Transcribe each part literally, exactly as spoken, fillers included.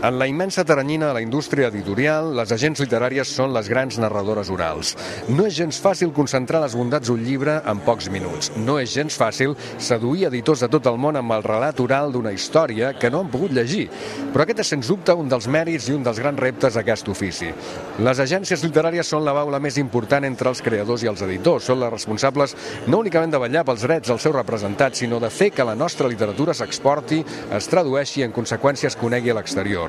En la immensa teranyina de la indústria editorial, les agents literàries són les grans narradores orals. No és gens fàcil concentrar les bondats d'un llibre en pocs minuts. No és gens fàcil seduir editors de tot el món amb el relat oral d'una història que no han pogut llegir. Però aquest és, sens dubte, un dels mèrits i un dels grans reptes d'aquest ofici. Les agències literàries són la baula més important entre els creadors i els editors. Són les responsables no únicament de vetllar pels drets dels seus representats, sinó de fer que la nostra literatura s'exporti, es tradueixi i en conseqüència es conegui a l'exterior.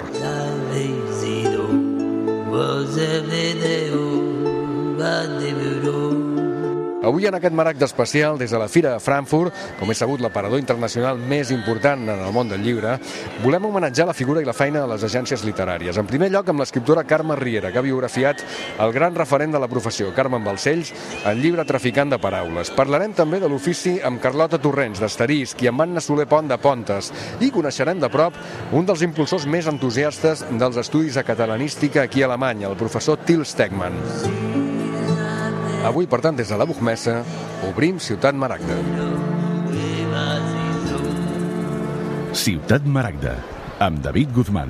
Avui en aquest maragd especial, des de la Fira de Frankfurt, com és sabut l'aparador internacional més important en el món del llibre, volem homenatjar la figura i la feina de les agències literàries. En primer lloc amb l'escriptora Carme Riera, que ha biografiat el gran referent de la professió, Carmen Balcells, el llibre Traficant de paraules. Parlarem també de l'ofici amb Carlota Torrents, d'Asterisc, i amb Anna Soler Pont, de Pontes, i coneixerem de prop un dels impulsors més entusiastes dels estudis de catalanística aquí a Alemanya, el professor Till Stegmann. Avui, per tant, des de la Buchmesse, obrim Ciutat Maragda. Ciutat Maragda, amb David Guzmán.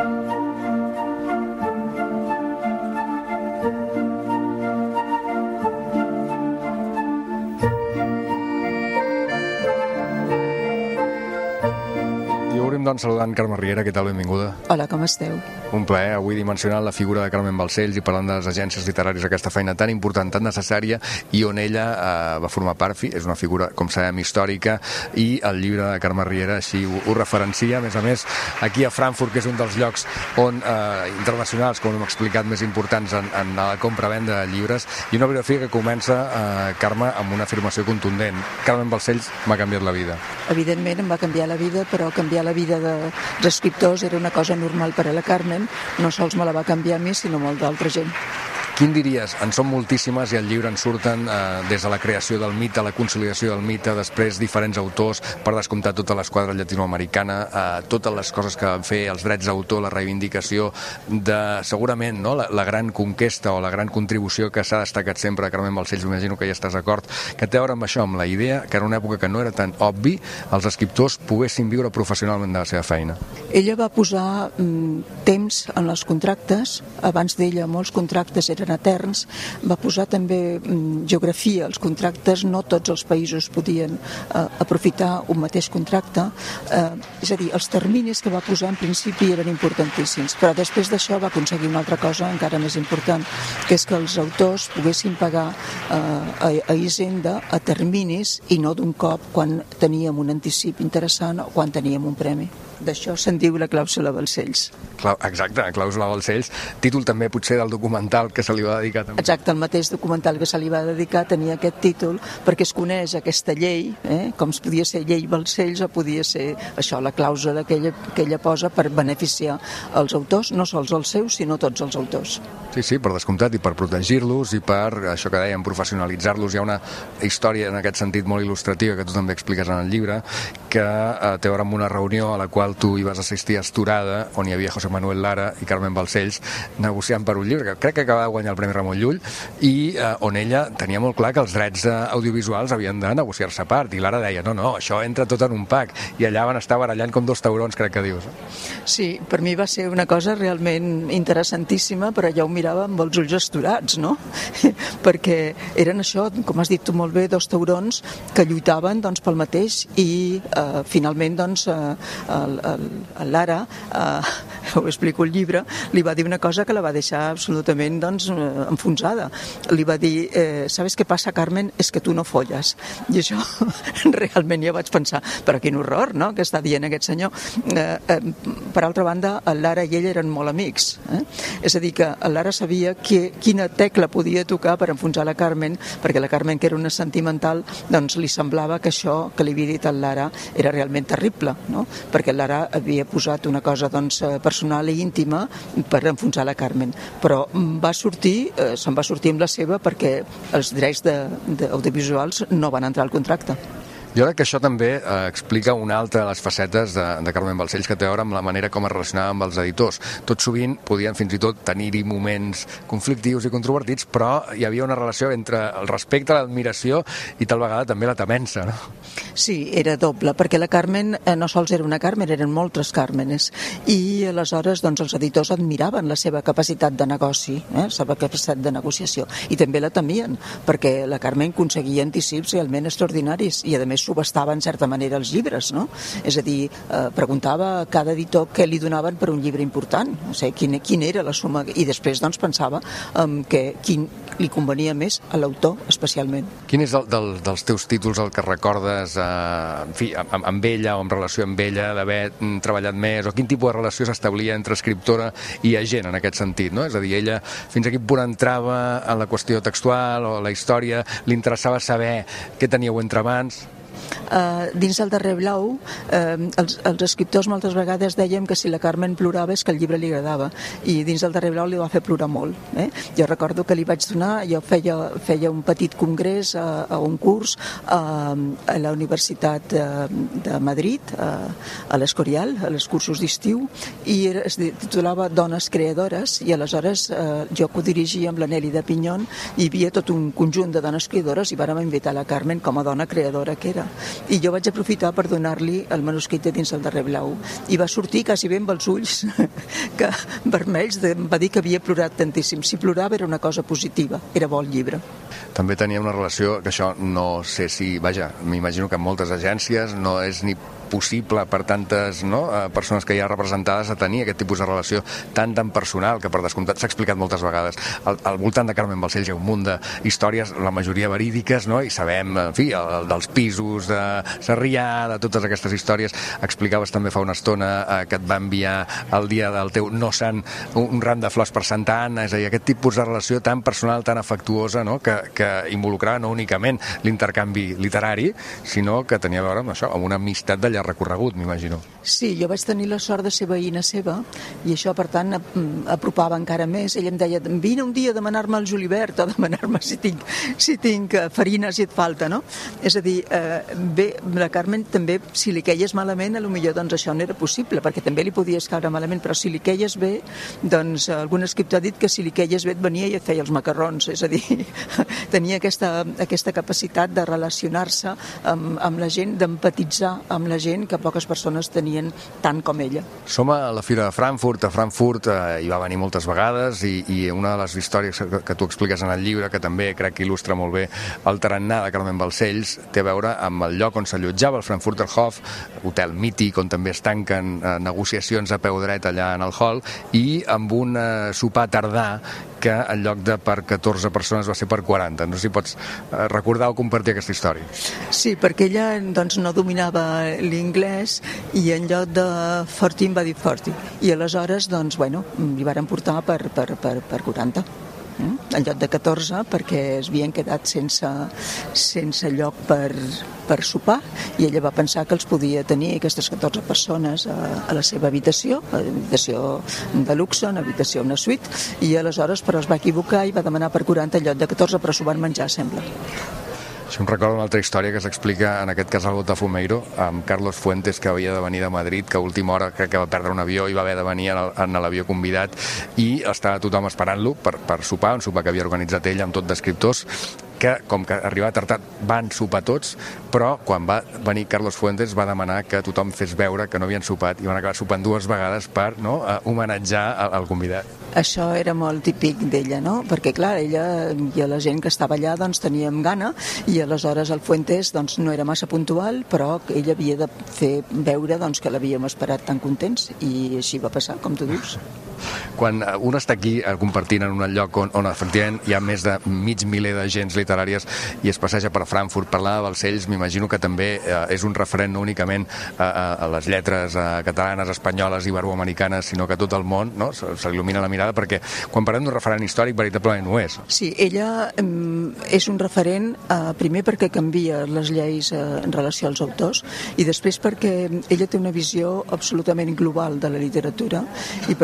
Doncs saludant Carme Riera, què tal? Benvinguda. Hola, com esteu? Un plaer, avui dimensionant la figura de Carmen Balcells i parlant de les agències literàries, aquesta feina tan important, tan necessària, i on ella eh, va formar part. És una figura, com sabem, històrica, i el llibre de Carme Riera així ho, ho referencia. A més a més, aquí a Frankfurt, que és un dels llocs on eh, internacionals, com hem explicat, més importants en, en la compra-venda de llibres, i una biografia que comença, eh, Carme, amb una afirmació contundent. Carmen Balcells m'ha canviat la vida. Evidentment em va canviar la vida, però canviar la vida dels escriptors era una cosa normal per a la Carmen. No sols me la va canviar a mi, sinó molt d'altra gent. Quin diries? En són moltíssimes i al llibre en surten eh, des de la creació del mite, la consolidació del mite, després diferents autors, per descomptar tota l'esquadra llatinoamericana, eh, totes les coses que van fer, els drets d'autor, la reivindicació de, segurament, no, la, la gran conquesta o la gran contribució que s'ha destacat sempre a Carmen Balcells, imagino que ja estàs d'acord, que té a veure amb això, amb la idea que en una època que no era tan obvi, els escriptors poguessin viure professionalment de la seva feina. Ella va posar mm, temps en els contractes. Abans d'ella molts contractes eren eterns. Va posar també mm, geografia als contractes. No tots els països podien eh, aprofitar un mateix contracte. Eh, és a dir, els terminis que va posar en principi eren importantíssims, però després d'això va aconseguir una altra cosa encara més important, que és que els autors poguessin pagar eh, a, a Hisenda a terminis i no d'un cop quan teníem un anticip interessant o quan teníem un premi. D'això se'n diu la clàusula Balcells. Exacte, la clàusula Balcells, títol també potser del documental que se li va dedicar també. Exacte, el mateix documental que se li va dedicar tenia aquest títol perquè es coneix aquesta llei, eh, com es podia ser llei Balcells o podia ser això, la clàusula que ella, que ella posa per beneficiar els autors, no sols els seus, sinó tots els autors. Sí, sí, per descomptat, i per protegir-los i per, això que dèiem, professionalitzar-los. Hi ha una història en aquest sentit molt il·lustrativa que tu també expliques en el llibre, que eh, té a veure amb una reunió a la qual tu hi vas assistir a Esturada, on hi havia José Manuel Lara i Carmen Balcells negociant per un llibre que crec que acabava de guanyar el Premi Ramon Llull, i eh, on ella tenia molt clar que els drets eh, audiovisuals havien de negociar-se a part, i Lara deia, no, no, això entra tot en un pack, i allà van estar barallant com dos taurons, crec que dius. Sí, per mi va ser una cosa realment interessantíssima, però jo ho mirava amb els ulls esturats, no? Perquè eren això, com has dit tu molt bé, dos taurons que lluitaven doncs, pel mateix, i eh, finalment doncs, eh, el, el, el Lara, eh, ho explico al llibre, li va dir una cosa que la va deixar absolutament doncs, enfonsada. Li va dir, eh, ¿sabes què passa, Carmen? És que tu no folles. I això realment ja vaig pensar, però quin horror, no?, que està dient aquest senyor. Eh, eh, per altra banda, el Lara i ell eren molt amics. Eh? És a dir, que el Lara sabia que, quina tecla podia tocar per enfonsar la Carmen, perquè la Carmen, que era una sentimental, doncs li semblava que això que li havia dit el Lara era realment terrible, no? Perquè el Lara havia posat una cosa doncs, personal i íntima per enfonsar la Carmen, però va sortir, eh, se'n va sortir amb la seva perquè els drets de, de audiovisuals no van entrar al contracte. Jo crec que això també eh, explica una altra de les facetes de, de Carmen Balcells, que té a veure amb la manera com es relacionava amb els editors. Tot sovint podien fins i tot tenir-hi moments conflictius i controvertits, però hi havia una relació entre el respecte, l'admiració i tal vegada també la temença, no? Sí, era doble, perquè la Carmen eh, no sols era una Carmen, eren moltes Càrmenes, i aleshores doncs, els editors admiraven la seva capacitat de negoci, eh, la seva capacitat de negociació, i també la temien, perquè la Carmen aconseguia anticips realment extraordinaris, i a més subestava en certa manera els llibres, no? És a dir, eh, preguntava a cada editor què li donaven per un llibre important, o sigui, quin, quin era la suma, i després doncs, pensava um, que quin li convenia més a l'autor especialment. Quin és el, del, dels teus títols el que recordes eh, en fi, amb, amb ella o en relació amb ella, d'haver treballat més, o quin tipus de relació s'establia entre escriptora i agent en aquest sentit, no? És a dir, ella fins a quin punt entrava en la qüestió textual o la història, li interessava saber què teníeu entre mans? Uh, dins el Darrer Blau, uh, els, els escriptors moltes vegades dèiem que si la Carmen plorava és que el llibre li agradava, i dins el Darrer Blau li va fer plorar molt. Eh? Jo recordo que li vaig donar, jo feia, feia un petit congrés a, a un curs a, a la Universitat de, de Madrid, a, a l'Escorial, a les cursos d'estiu, i era, es titulava Dones creadores, i aleshores uh, jo codirigia amb la Nelly de Pinyon, i hi havia tot un conjunt de dones creadores, i vàrem invitar la Carmen com a dona creadora que era. I jo vaig aprofitar per donar-li el manuscrit de Dins el Darrer Blau, i va sortir quasi bé amb els ulls que vermells, de, va dir que havia plorat tantíssim. Si plorava era una cosa positiva, era bo el llibre. També tenia una relació, que això no sé si, vaja, m'imagino que en moltes agències no és ni possible per tantes no, persones que hi ha representades a tenir aquest tipus de relació tan tan personal, que per descomptat s'ha explicat moltes vegades. Al, al voltant de Carmen Balcells hi ha un munt d'històries, la majoria verídiques, no? I sabem, en fi, el, dels pisos de Sarrià, de totes aquestes històries. Explicaves també fa una estona eh, que et va enviar el dia del teu no sant un, un ram de flors per Santa Anna, és a dir, aquest tipus de relació tan personal, tan afectuosa, no? que, que involucrava no únicament l'intercanvi literari, sinó que tenia a veure amb això, amb una amistat de llarg recorregut, m'imagino. Sí, jo vaig tenir la sort de ser veïna seva, i això, per tant, apropava encara més. Ella em deia, vine un dia a demanar-me el julivert, o demanar-me si tinc, si tinc farina, si et falta, no? És a dir, eh, bé, la Carmen també, si li queies malament, a lo millor doncs això no era possible, perquè també li podies caure malament, però si li queies bé, doncs algun escriptor ha dit que si li queies bé et venia i et feia els macarrons, és a dir, tenia aquesta, aquesta capacitat de relacionar-se amb, amb la gent, d'empatitzar amb la gent que poques persones tenien tant com ella. Som a la Fira de Frankfurt, a Frankfurt eh, hi va venir moltes vegades, i, i una de les històries que, que tu expliques en el llibre, que també crec que il·lustra molt bé el tarannà de Carmen Balcells, té a veure amb el lloc on s'allotjava, el Frankfurter Hof, hotel mític on també es tanquen eh, negociacions a peu dret allà en el hall, i amb un eh, sopar tardà que en lloc de per catorze persones va ser per quaranta. No sé si pots eh, recordar o compartir aquesta història. Sí, perquè ella doncs, no dominava l'inglès, i en lloc de forty em va dir forty. I aleshores, doncs, bueno, li varen portar per, per, per, per quaranta. Mm? En lloc de catorze, perquè es havien quedat sense, sense lloc per, per sopar, i ella va pensar que els podia tenir, aquestes catorze persones, a, a la seva habitació, a habitació de luxe, una habitació, una suite, i aleshores però es va equivocar i va demanar per quaranta en lloc de catorze, però s'ho van menjar, sembla. Això em recorda una altra història que s'explica en aquest cas al Botafumeiro, amb Carlos Fuentes, que havia de venir de Madrid, que a última hora crec que va perdre un avió i va haver de venir en l'avió convidat, i estava tothom esperant-lo per, per sopar, un sopar que havia organitzat ell amb tot d'escriptors, que, com que arribava tard, van sopar tots, però quan va venir Carlos Fuentes va demanar que tothom fes veure que no havien sopat, i van acabar sopant dues vegades per no, homenatjar el convidat. Això era molt típic d'ella, no? Perquè, clar, ella i la gent que estava allà doncs teníem gana, i aleshores el Fuentes doncs, no era massa puntual, però ella havia de fer veure doncs, que l'havíem esperat tan contents, i així va passar, com tu dius. Quan un està aquí eh, compartint en un lloc on, on efectivament hi ha més de mig miler de gens literàries i es passeja per Frankfurt, parlar de Balcells, m'imagino que també eh, és un referent no únicament a, a, a les lletres eh, catalanes, espanyoles, iberoamericanes, sinó que tot el món no, se, se il·lumina la mirada, perquè quan parlem d'un referent històric veritablement ho és. Sí, ella eh, és un referent eh, primer perquè canvia les lleis eh, en relació als autors, i després perquè ella té una visió absolutament global de la literatura, i per això jo sempre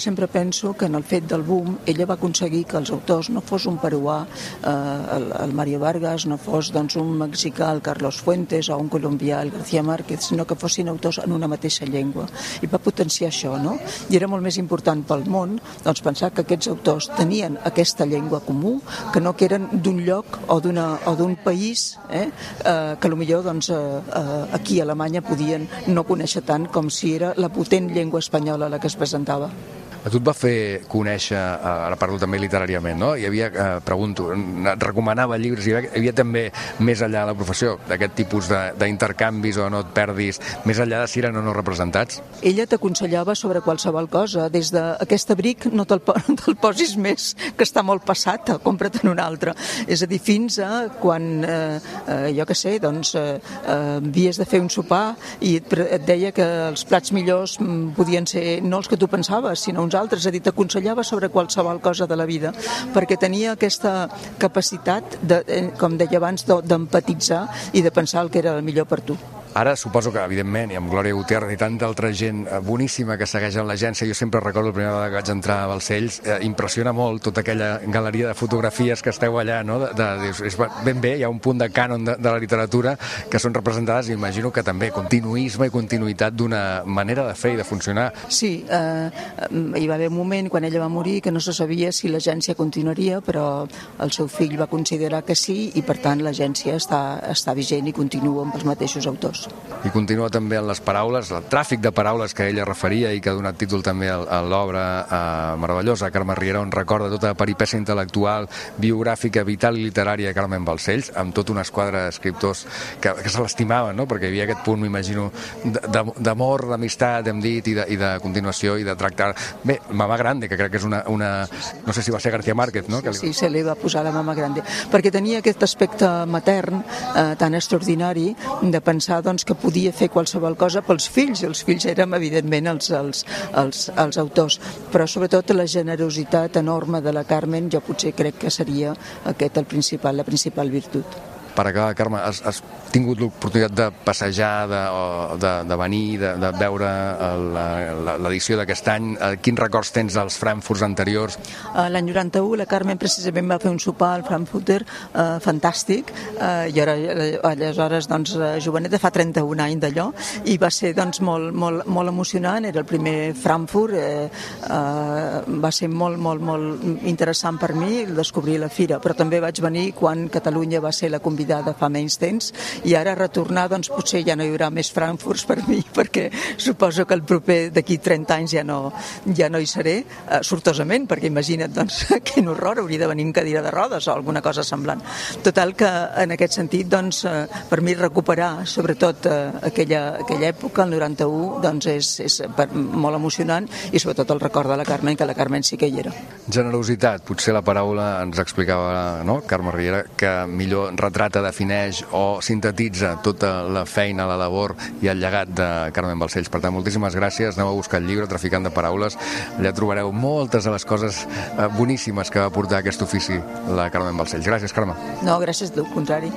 sempre penso que en el fet del boom ella va aconseguir que els autors no fos un peruà, eh, el, el Mario Vargas, no fos doncs, un mexicà, el Carlos Fuentes, o un colombià, el García Márquez, sinó que fossin autors en una mateixa llengua. I va potenciar això, no? I era molt més important pel món doncs, pensar que aquests autors tenien aquesta llengua comú, que no que eren d'un lloc o d'un país eh, eh, que potser doncs, eh, aquí a Alemanya podien no conèixer tant com si era la potent llengua espanyola la que es presentava. A tu et va fer conèixer, ara parlo també literàriament, no? Hi havia, eh, pregunto, et recomanava llibres, hi havia, hi havia també més enllà de la professió, d'aquest tipus d'intercanvis o no et perdis, més enllà de si eren o no representats? Ella t'aconsellava sobre qualsevol cosa, des d'aquest abric no te'l no te posis més, que està molt passat, compra't-en un altre. És a dir, fins a quan, eh, eh, jo què sé, doncs, eh, havies de fer un sopar i et, et deia que els plats millors podien ser no els que tu pensaves, sinó uns altres, és a dir, t'aconsellava sobre qualsevol cosa de la vida, perquè tenia aquesta capacitat, de, com deia abans, d'empatitzar i de pensar el que era el millor per tu. Ara suposo que, evidentment, i amb Glòria Gutiérrez i tanta altra gent boníssima que segueix en l'agència, jo sempre recordo la primera vegada que vaig entrar a Balcells, eh, impressiona molt tota aquella galeria de fotografies que esteu allà, no? De, de, és ben bé, hi ha un punt de cànon de, de la literatura que són representades i imagino que també continuisme i continuïtat d'una manera de fer i de funcionar. Sí, eh, hi va haver un moment quan ella va morir que no se sabia si l'agència continuaria, però el seu fill va considerar que sí i per tant l'agència està, està vigent i continua amb els mateixos autors. I continua també en les paraules, el tràfic de paraules que ella referia i que ha donat títol també a l'obra eh, meravellosa, Carme Riera, on recorda tota la peripècia intel·lectual, biogràfica, vital i literària de Carmen Balcells, amb tota una esquadra d'escriptors que, que se l'estimaven, no? Perquè hi havia aquest punt, m'imagino, d'amor, d'amistat, hem dit, i de, i de continuació i de tractar... Bé, Mama Grande, que crec que és una... una no sé si va ser García Márquez, no? Sí, sí, se li va posar la Mama Grande, perquè tenia aquest aspecte matern eh, tan extraordinari de pensar doncs, que podia fer qualsevol cosa pels fills, i els fills érem evidentment els, els, els, els autors, però sobretot la generositat enorme de la Carmen jo potser crec que seria aquest el principal, la principal virtut. Per acabar, Carme, has, has tingut l'oportunitat de passejar, de, de, de venir, de, de veure l'edició d'aquest any. Quins records tens dels Frankfurts anteriors? L'any noranta-u la Carmen precisament va fer un sopar al Frankfurter eh, fantàstic, eh, i ara, aleshores doncs, joveneta, fa trenta-un anys d'allò, i va ser doncs, molt, molt, molt emocionant, era el primer Frankfurt, eh, eh, va ser molt, molt, molt interessant per mi descobrir la fira, però també vaig venir quan Catalunya va ser la convidada fa menys temps, i ara retornar doncs potser ja no hi haurà més Frankfurts per mi, perquè suposo que el proper d'aquí trenta anys ja no, ja no hi seré, eh, sortosament, perquè imagina't doncs quin horror, hauria de venir en cadira de rodes o alguna cosa semblant. Total que en aquest sentit doncs eh, per mi recuperar sobretot eh, aquella, aquella època, el noranta-u, doncs és, és per, molt emocionant, i sobretot el record de la Carmen, que la Carmen sí que hi era. Generositat, potser la paraula ens explicava, no, Carme Riera, que millor retrata, defineix o sintetitza tota la feina, la labor i el llegat de Carmen Balcells. Per tant, moltíssimes gràcies. Aneu a buscar el llibre Traficant de Paraules. Allà trobareu moltes de les coses eh, boníssimes que va portar aquest ofici la Carmen Balcells. Gràcies, Carme. No, gràcies, al contrari.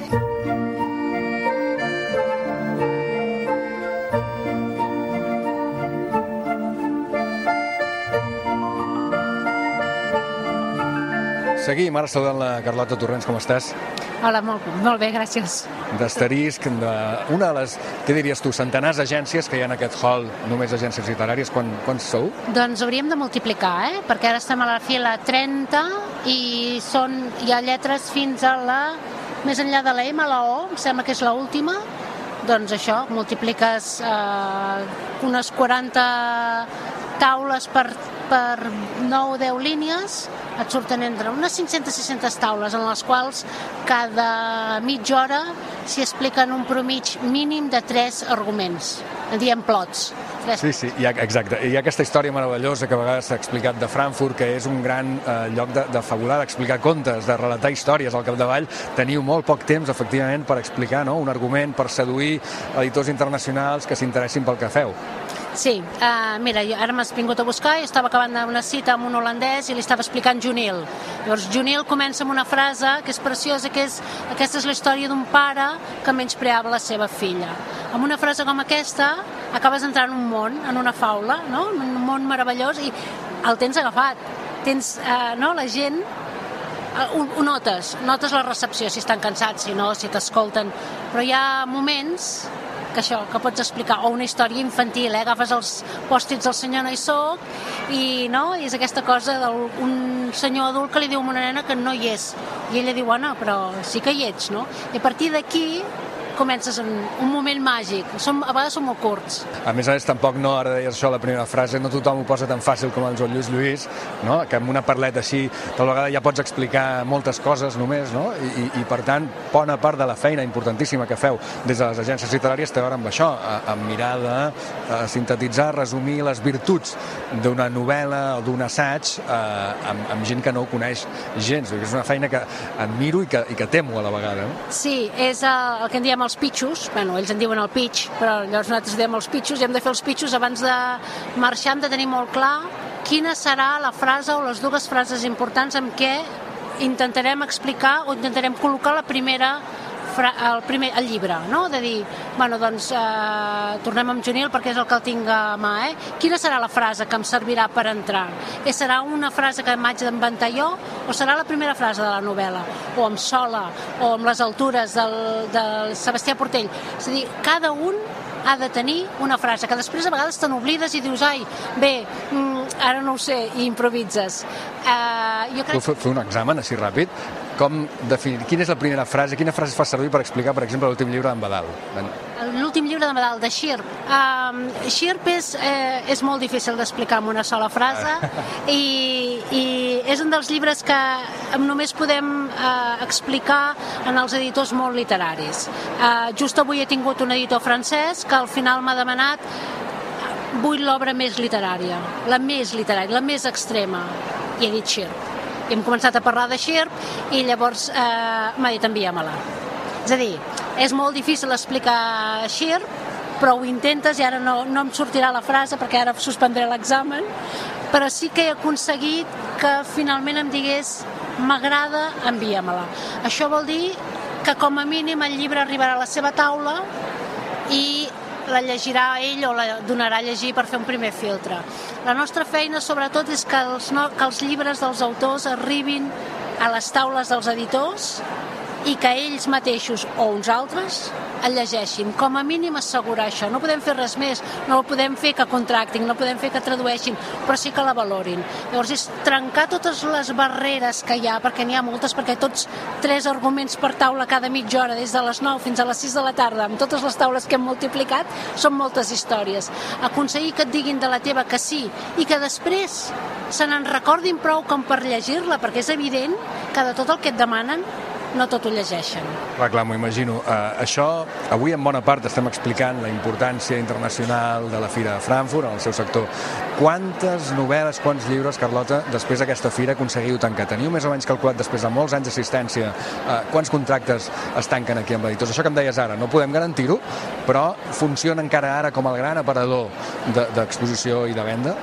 Seguim, ara saludant la Carlota Torrents, com estàs? Hola, molt, molt bé, gràcies. D'Asterisc, d'una de les, què diries tu, centenars d'agències que hi ha en aquest hall, només agències literàries, quan, quants sou? Doncs hauríem de multiplicar, eh? Perquè ara estem a la fila trenta i són, hi ha lletres fins a la, més enllà de la M, la O, em sembla que és l'última, doncs això, multipliques eh, unes quaranta taules per, per nou o deu línies, et surten entre unes cinc-centes sis-centes taules en les quals cada mitja hora s'hi expliquen un promig mínim de tres arguments, en diem plots. Tres. Sí, sí, hi ha, exacte. Hi ha aquesta història meravellosa que a vegades s'ha explicat de Frankfurt, que és un gran eh, lloc de, de fabular, d'explicar contes, de relatar històries al capdavall. Teniu molt poc temps, efectivament, per explicar, no?, un argument, per seduir editors internacionals que s'interessin pel que feu. Sí, uh, mira, jo ara m'has vingut a buscar i estava acabant una cita amb un holandès i li estava explicant Junil. Llavors, Junil comença amb una frase que és preciosa, que és aquesta és la història d'un pare que menyspreava la seva filla. Amb una frase com aquesta acabes entrant en un món, en una faula, no? En un món meravellós, i el tens agafat. Tens, eh, no, la gent, eh, ho, ho notes, notes la recepció, si estan cansats, si no, si t'escolten, però hi ha moments que això, que pots explicar, o una història infantil, eh? Agafes els pòstits del senyor no hi soc i, no? I és aquesta cosa d'un senyor adult que li diu a una nena que no hi és i ella diu, Anna, però sí que hi ets, no? I a partir d'aquí comences en un moment màgic. Som, a vegades són molt curts. A més a més, tampoc no, ara deies això, la primera frase, no tothom ho posa tan fàcil com el Joan Lluís Lluís, no? Que amb una parleta així, tal vegada ja pots explicar moltes coses només, no? I, i, i per tant, bona part de la feina importantíssima que feu des de les agències literàries té a veure amb això, a, a mirar de a sintetitzar, resumir les virtuts d'una novel·la o d'un assaig eh, amb, amb gent que no ho coneix gens. És una feina que admiro i que, i que temo a la vegada. No? Sí, és el, el que en diem els pitxos, bueno, ells en diuen el pitch, però llavors nosaltres diem els pitxos i hem de fer els pitxos abans de marxar, hem de tenir molt clar quina serà la frase o les dues frases importants amb què intentarem explicar o intentarem col·locar la primera el, primer, el llibre, no? De dir, bueno, doncs eh, tornem amb Junil perquè és el que el tinc a mà, eh? Quina serà la frase que em servirà per entrar? I serà una frase que m'haig d'inventar jo o serà la primera frase de la novel·la? O amb Sola, o amb les altures del, del Sebastià Portell. És a dir, cada un ha de tenir una frase que després a vegades te n'oblides i dius, ai, bé, mm, ara no ho sé, i improvises. Uh, jo crec... Puc fer un examen així ràpid? Com definir, quina és la primera frase, quina frase fa servir per explicar, per exemple, l'últim llibre d'en Badal? L'últim llibre d'en Badal, de Xirp. Um, Xirp és, eh, és molt difícil d'explicar amb una sola frase i, i és un dels llibres que només podem eh, explicar en els editors molt literaris. Uh, just avui he tingut un editor francès que al final m'ha demanat vull l'obra més literària, la més literària, la més extrema, i he dit Xirp. I hem començat a parlar de Xirp i llavors eh, m'ha dit envia-me-la. És a dir, és molt difícil explicar Xirp, però ho intentes i ara no, no em sortirà la frase perquè ara suspendré l'examen, però sí que he aconseguit que finalment em digués m'agrada, envia-me-la. Això vol dir que com a mínim el llibre arribarà a la seva taula i la llegirà ell o la donarà a llegir per fer un primer filtre. La nostra feina, sobretot, és que els, no, que els llibres dels autors arribin a les taules dels editors i que ells mateixos o uns altres el llegeixin. Com a mínim assegurar això. No podem fer res més, no podem fer que contractin, no podem fer que tradueixin, però sí que la valorin. Llavors és trencar totes les barreres que hi ha, perquè n'hi ha moltes, perquè tots tres arguments per taula cada mitja hora, des de les nou fins a les sis de la tarda, amb totes les taules que hem multiplicat, són moltes històries. Aconseguir que et diguin de la teva que sí i que després se n'en recordin prou com per llegir-la, perquè és evident que de tot el que et demanen no tot ho llegeixen. Clar, clar, m'ho imagino. Uh, això, avui en bona part estem explicant la importància internacional de la Fira de Frankfurt en el seu sector. Quantes novel·les, quants llibres, Carlota, després d'aquesta fira aconseguiu tancar? Teniu més o menys calculat, després de molts anys d'assistència, uh, quants contractes es tanquen aquí amb editors? Això que em deies ara, no podem garantir-ho, però funciona encara ara com el gran aparador d'exposició i de venda?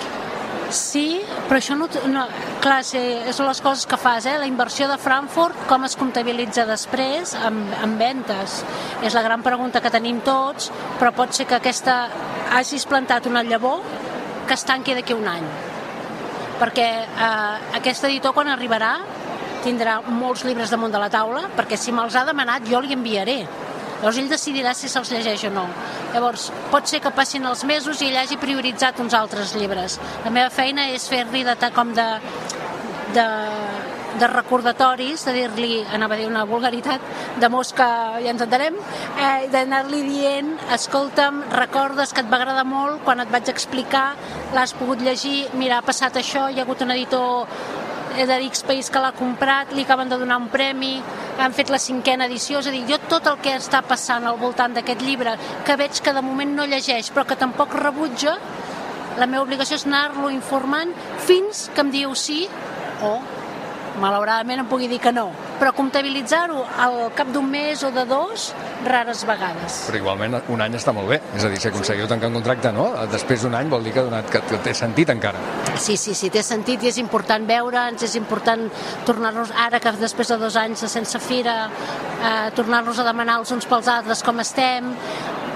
Sí, però això no... no clar, sí, són les coses que fas, eh? La inversió de Frankfurt, com es comptabilitza després amb, amb ventes? És la gran pregunta que tenim tots, però pot ser que aquesta hagis plantat una llavor que es tanqui d'aquí un any. Perquè eh, aquest editor, quan arribarà, tindrà molts llibres damunt de la taula, perquè si me'ls ha demanat jo li enviaré. Llavors ell decidirà si se'ls llegeix o no. Llavors, pot ser que passin els mesos i ell hagi prioritzat uns altres llibres. La meva feina és fer-li de, com de, de, de recordatoris, de dir-li, anava a dir una vulgaritat, de mosca, ja ens entenem, eh, d'anar-li dient, escolta'm, recordes que et va agradar molt quan et vaig explicar, l'has pogut llegir, mira, ha passat això, hi ha hagut un editor de X país que l'ha comprat, li acaben de donar un premi, han fet la cinquena edició, és a dir, jo tot el que està passant al voltant d'aquest llibre, que veig que de moment no llegeix, però que tampoc rebutja, la meva obligació és anar-lo informant fins que em diu sí o, malauradament, em pugui dir que no. Però comptabilitzar-ho al cap d'un mes o de dos, rares vegades. Però igualment un any està molt bé, és a dir, si aconseguiu tancar un contracte, no? Després d'un any vol dir que, donat, que té sentit encara. Sí, sí, sí, té sentit i és important veure'ns, és important tornar-nos, ara que després de dos anys de sense fira, eh, tornar-nos a demanar els uns pels altres com estem.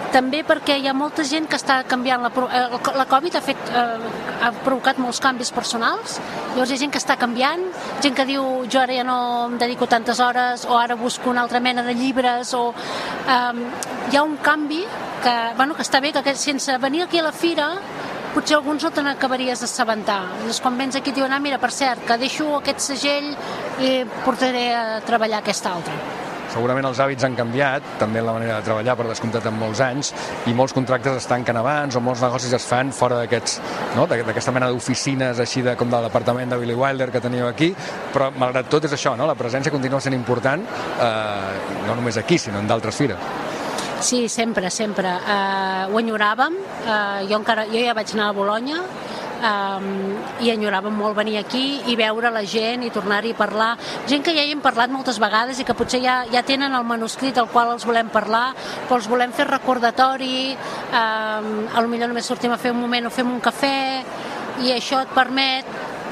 també perquè hi ha molta gent que està canviant. La, la Covid ha, fet, eh, ha provocat molts canvis personals, llavors hi ha gent que està canviant, gent que diu jo ara ja no em dedico tantes hores o ara busco una altra mena de llibres o eh, hi ha un canvi que, bueno, que està bé, que sense venir aquí a la fira potser alguns no te n'acabaries d'assabentar. Llavors quan vens aquí et diuen, ah mira, per cert, que deixo aquest segell i portaré a treballar aquest altre. Segurament els hàbits han canviat, també la manera de treballar per descomptat en molts anys, i molts contractes es tanquen abans o molts negocis es fan fora d'aquests, no? d'aquesta mena d'oficines així de, com del departament de Billy Wilder que teníeu aquí, però malgrat tot és això, no? La presència continua sent important, eh, no només aquí, sinó en d'altres fires. Sí, sempre, sempre. Uh, ho enyoràvem, uh, jo, encara, jo ja vaig anar a Bolonya, Um, i enyoràvem molt venir aquí i veure la gent i tornar-hi a parlar, gent que ja hi hem parlat moltes vegades i que potser ja, ja tenen el manuscrit al qual els volem parlar, però els volem fer recordatori, um, a lo millor només sortim a fer un moment o fem un cafè, i això et permet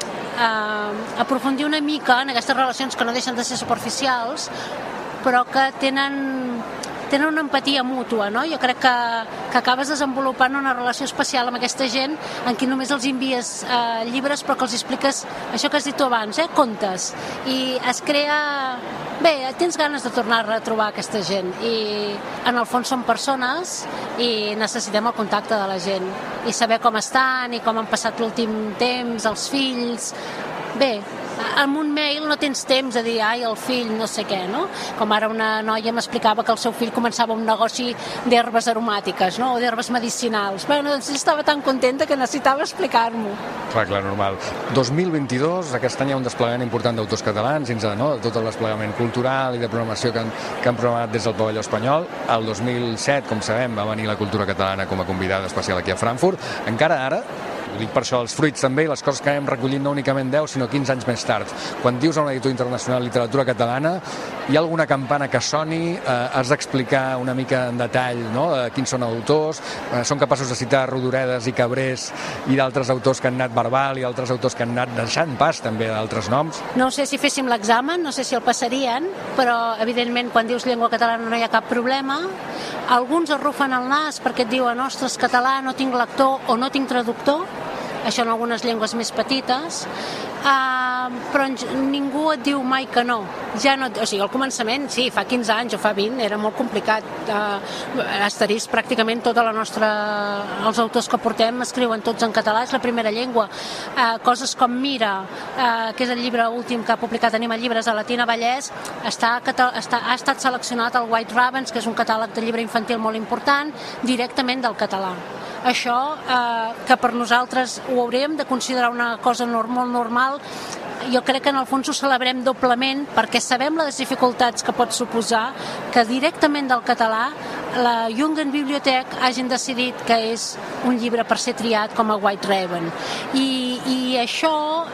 uh, aprofundir una mica en aquestes relacions que no deixen de ser superficials, però que tenen tenen una empatia mútua, no? Jo crec que, que acabes desenvolupant una relació especial amb aquesta gent en qui només els envies eh, llibres però que els expliques això que has dit tu abans, eh? Contes, i es crea... Bé, tens ganes de tornar a retrobar aquesta gent i en el fons són persones i necessitem el contacte de la gent i saber com estan i com han passat l'últim temps, els fills... Bé, en un mail no tens temps de dir ai, el fill no sé què, no? Com ara una noia m'explicava que el seu fill començava un negoci d'herbes aromàtiques, no? O d'herbes medicinals. Bueno, doncs estava tan contenta que necessitava explicar-m'ho. Clar, clar, normal. dos mil vint-i-dos, aquest any hi ha un desplegament important d'autors catalans, dins de, no, de tot el desplegament cultural i de programació que han, que han programat des del pavelló espanyol. El dos mil set, com sabem, va venir la cultura catalana com a convidada especial aquí a Frankfurt. Encara ara, ho dic per això, els fruits també i les coses que hem recollit no únicament deu, sinó quinze anys més tard. Quan dius a un editor internacional de literatura catalana, hi ha alguna campana que soni, eh, has d'explicar una mica en detall, no?, de quins són autors, eh, són capaços de citar Rodoredes i Cabrés i d'altres autors que han anat verbal i altres autors que han anat deixant pas també d'altres noms. No sé si féssim l'examen, no sé si el passarien, però evidentment quan dius llengua catalana no hi ha cap problema. Alguns arrufen el nas perquè et diuen ostres, català, no tinc lector o no tinc traductor, això en algunes llengües més petites, uh, però ningú et diu mai que no. Ja no, o sigui, al començament, sí, fa quinze anys o fa vint, era molt complicat. Uh, asterisc, pràcticament tota la nostra... Els autors que portem escriuen tots en català, és la primera llengua. Uh, coses com Mira, uh, que és el llibre últim que ha publicat Anima Llibres a Latina Vallès, està, està, ha estat seleccionat al White Ravens, que és un catàleg de llibre infantil molt important, directament del català. Això, eh, que per nosaltres ho hauríem de considerar una cosa molt normal, jo crec que en el fons ho celebrem doblement perquè sabem les dificultats que pot suposar que directament del català la Jugendbibliothek hagin decidit que és un llibre per ser triat com a White Raven. I, i això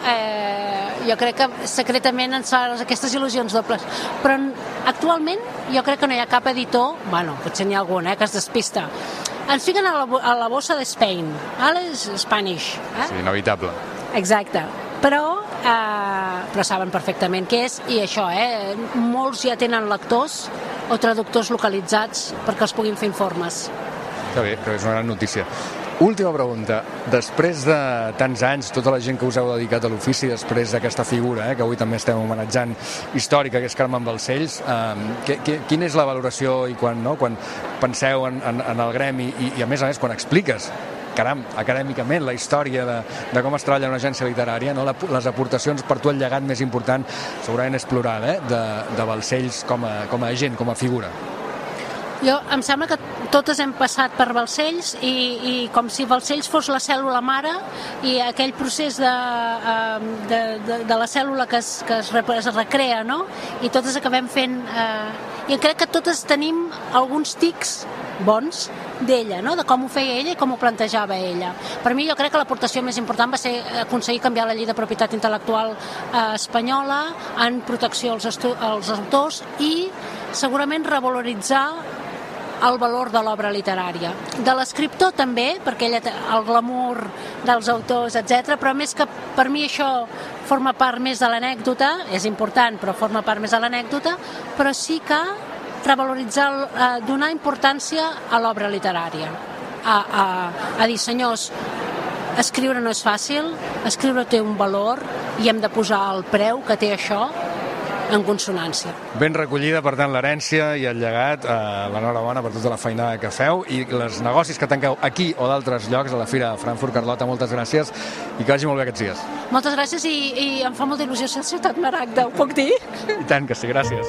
eh, jo crec que secretament ens fa aquestes il·lusions dobles. Però actualment jo crec que no hi ha cap editor, bueno, potser n'hi ha algun eh, que es despista, ens fiquen a la, a la bossa d'Spain, és Spanish. Eh? Sí, inevitable. Exacte, però, eh, però saben perfectament què és, i això, eh, molts ja tenen lectors o traductors localitzats perquè els puguin fer informes. Que bé, que és una gran notícia. Última pregunta. Després de tants anys, tota la gent que us heu dedicat a l'ofici, després d'aquesta figura, eh, que avui també estem homenatjant, històrica, que és Carme Balcells, eh, que, que, quina és la valoració i quan, no, quan penseu en, en, en el gremi i, i a més a més quan expliques caram, acadèmicament la història de, de com es treballa en una agència literària, no? La, les aportacions per tu, el llegat més important segurament és plural, eh? de, de Balcells com a, com a agent, com a figura. Jo, em sembla que totes hem passat per Balcells i, i com si Balcells fos la cèl·lula mare i aquell procés de, de, de, de la cèl·lula que es, que es, es recrea, no? I totes acabem fent... Eh, I crec que totes tenim alguns tics bons d'ella, no? De com ho feia ella i com ho plantejava ella. Per mi jo crec que l'aportació més important va ser aconseguir canviar la llei de propietat intel·lectual eh, espanyola en protecció als, als autors i segurament revaloritzar el valor de l'obra literària. De l'escriptor també, perquè ella té el glamour dels autors, etcètera, però més que per mi això forma part més de l'anècdota, és important, però forma part més de l'anècdota, però sí que revaloritzar, eh, donar importància a l'obra literària, a, a, a dir, senyors, escriure no és fàcil, escriure té un valor i hem de posar el preu que té això en consonància. Ben recollida, per tant, l'herència i el llegat. Eh, L'enhorabona per tota la feinada que feu i els negocis que tanqueu aquí o d'altres llocs a la Fira de Frankfurt. Carlota, moltes gràcies i que vagi molt bé aquests dies. Moltes gràcies i, i em fa molta il·lusió ser Ciutat Maragda, ho puc dir? I tant que sí, gràcies.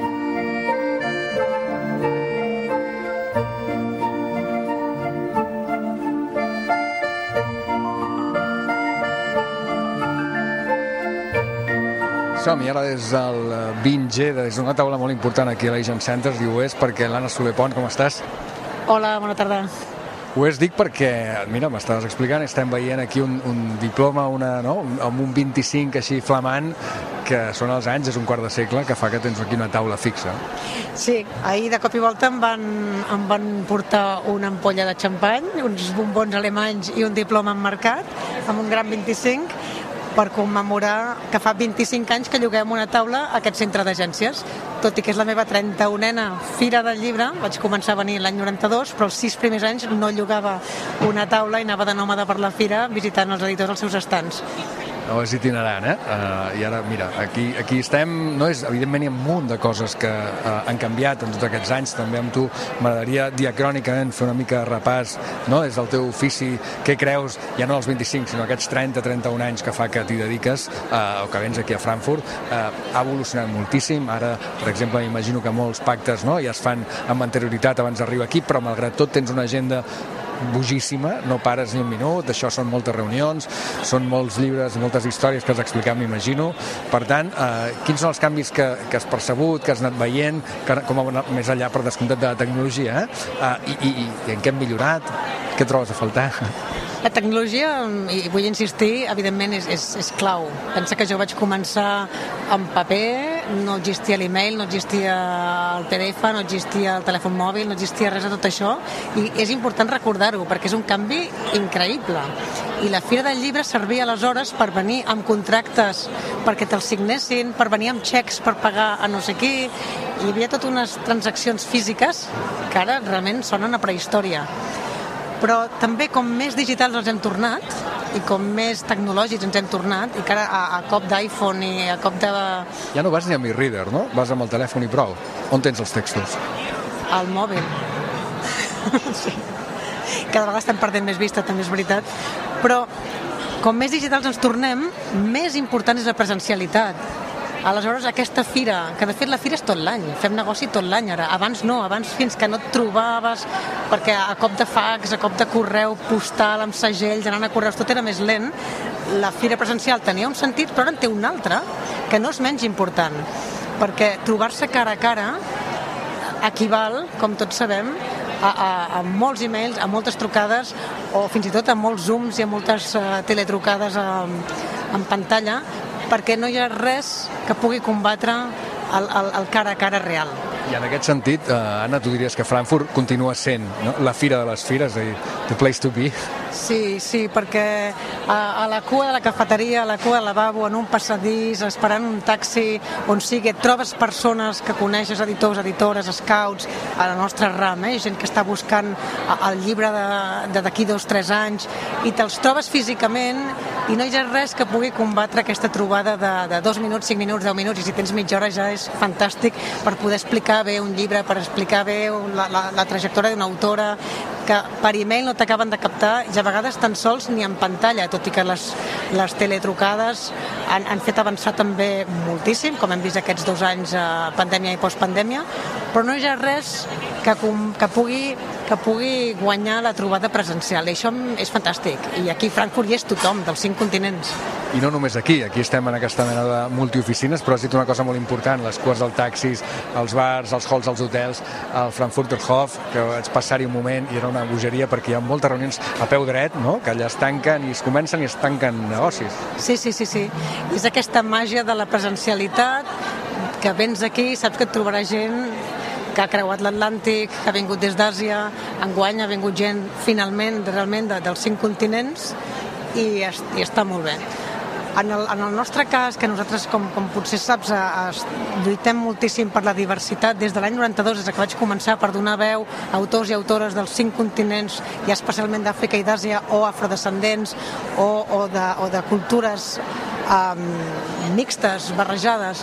Som-hi ara des del vint G, des d'una taula molt important aquí a l'Asian Centers, i ho és perquè l'Anna Soler Pont, com estàs? Hola, bona tarda. Ho és, dic, perquè, mira, m'estaves explicant, estem veient aquí un, un diploma una, no? amb un vint-i-cinc així flamant, que són els anys, és un quart de segle, que fa que tens aquí una taula fixa. Sí, ahir de cop i volta em van, em van portar una ampolla de xampany, uns bombons alemanys i un diploma emmarcat, amb un gran vint-i-cinc, per commemorar que fa vint-i-cinc anys que lloguem una taula a aquest centre d'agències. Tot i que és la meva trenta-unena fira del llibre, vaig començar a venir l'any noranta-dos, però els sis primers anys no llogava una taula i anava de nòmada per la fira visitant els editors als seus estants. No, és itinerant, eh? Uh, I ara, mira, aquí, aquí estem, no és, evidentment hi ha un munt de coses que uh, han canviat en tots aquests anys, també amb tu m'agradaria diacrònicament fer una mica de repàs, no? Des del teu ofici, què creus, ja no als vint-i-cinc, sinó aquests trenta a trenta-un anys que fa que t'hi dediques, uh, o que vens aquí a Frankfurt, uh, ha evolucionat moltíssim. Ara, per exemple, imagino que molts pactes, no?, ja es fan amb anterioritat abans d'arribar aquí, però malgrat tot tens una agenda bojíssima, no pares ni un minut, això són moltes reunions, són molts llibres, moltes històries que has explicat, m'imagino. Per tant, eh, quins són els canvis que, que has percebut, que has anat veient, que, com ha anat més enllà, per descomptat, de la tecnologia, eh? Eh, i, i, i en què hem millorat? Què trobes a faltar? La tecnologia, i vull insistir, evidentment és, és, és clau. Pensa que jo vaig començar amb paper, no existia l'email, no existia el P D F, no existia el telèfon mòbil, no existia res de tot això, i és important recordar-ho, perquè és un canvi increïble. I la Fira del Llibre servia aleshores per venir amb contractes perquè te'ls signessin, per venir amb xecs per pagar a no sé qui. Hi havia totes unes transaccions físiques que ara realment sonen a prehistòria. Però també com més digitals els hem tornat i com més tecnològics ens hem tornat, i que ara a, a cop d'iPhone i a cop de... Ja no vas ni amb e-reader, no? Vas amb el telèfon i prou. On tens els textos? Al mòbil. Sí. Cada vegada estem perdent més vista, també és veritat. Però com més digitals ens tornem, més important és la presencialitat. Aleshores, aquesta fira, que de fet la fira és tot l'any, fem negoci tot l'any ara. Abans no, abans fins que no et trobaves, perquè a cop de fax, a cop de correu postal, amb segells, anant a correus, tot era més lent. La fira presencial tenia un sentit, però ara en té un altre, que no és menys important, perquè trobar-se cara a cara equival, com tots sabem, a, a, a molts e-mails, a moltes trucades, o fins i tot a molts zooms i a moltes uh, teletrucades a, en pantalla, perquè no hi ha res que pugui combatre el, el, el cara a cara real. I en aquest sentit, eh, Anna, tu diries que Frankfurt continua sent, no?, la fira de les fires, és a dir, the place to be. Sí, sí, perquè a, a la cua de la cafeteria, a la cua del lavabo, en un passadís, esperant un taxi, on sigui, et trobes persones que coneixes, editors, editores, scouts, a la nostra ram, eh? Gent que està buscant el llibre de d'aquí dos o tres anys, i te'ls trobes físicament, i no hi ha res que pugui combatre aquesta trobada de, de dos minuts, cinc minuts, deu minuts, i si tens mitja hora ja és fantàstic per poder explicar bé un llibre, per explicar bé la, la, la trajectòria d'una autora, que per e-mail no t'acaben de captar, i a vegades tan sols ni en pantalla, tot i que les, les teletrucades han, han fet avançar també moltíssim, com hem vist aquests dos anys, eh, pandèmia i postpandèmia, però no hi ha res que, que, pugui, que pugui guanyar la trobada presencial, i això és fantàstic, i aquí a Frankfurt hi és tothom, dels cinc continents. I no només aquí, aquí estem en aquesta mena de multioficines, però has dit una cosa molt important, les cues dels taxis, els bars, els halls dels hotels, el Frankfurter Hof, que vaig passar-hi un moment i era una bogeria perquè hi ha moltes reunions a peu dret, no?, que allà es tanquen i es comencen i es tanquen negocis. Sí, sí, sí, sí. És aquesta màgia de la presencialitat, que vens aquí, saps que et trobarà gent que ha creuat l'Atlàntic, que ha vingut des d'Àsia, enguany ha vingut gent finalment, realment, de, dels cinc continents, i, es, i està molt bé. En el, en el nostre cas, que nosaltres, com, com potser saps, es, lluitem moltíssim per la diversitat, des de l'any noranta-dos, des que vaig començar per donar veu a autors i autores dels cinc continents, i especialment d'Àfrica i d'Àsia, o afrodescendents, o, o, de, o de cultures um, mixtes, barrejades,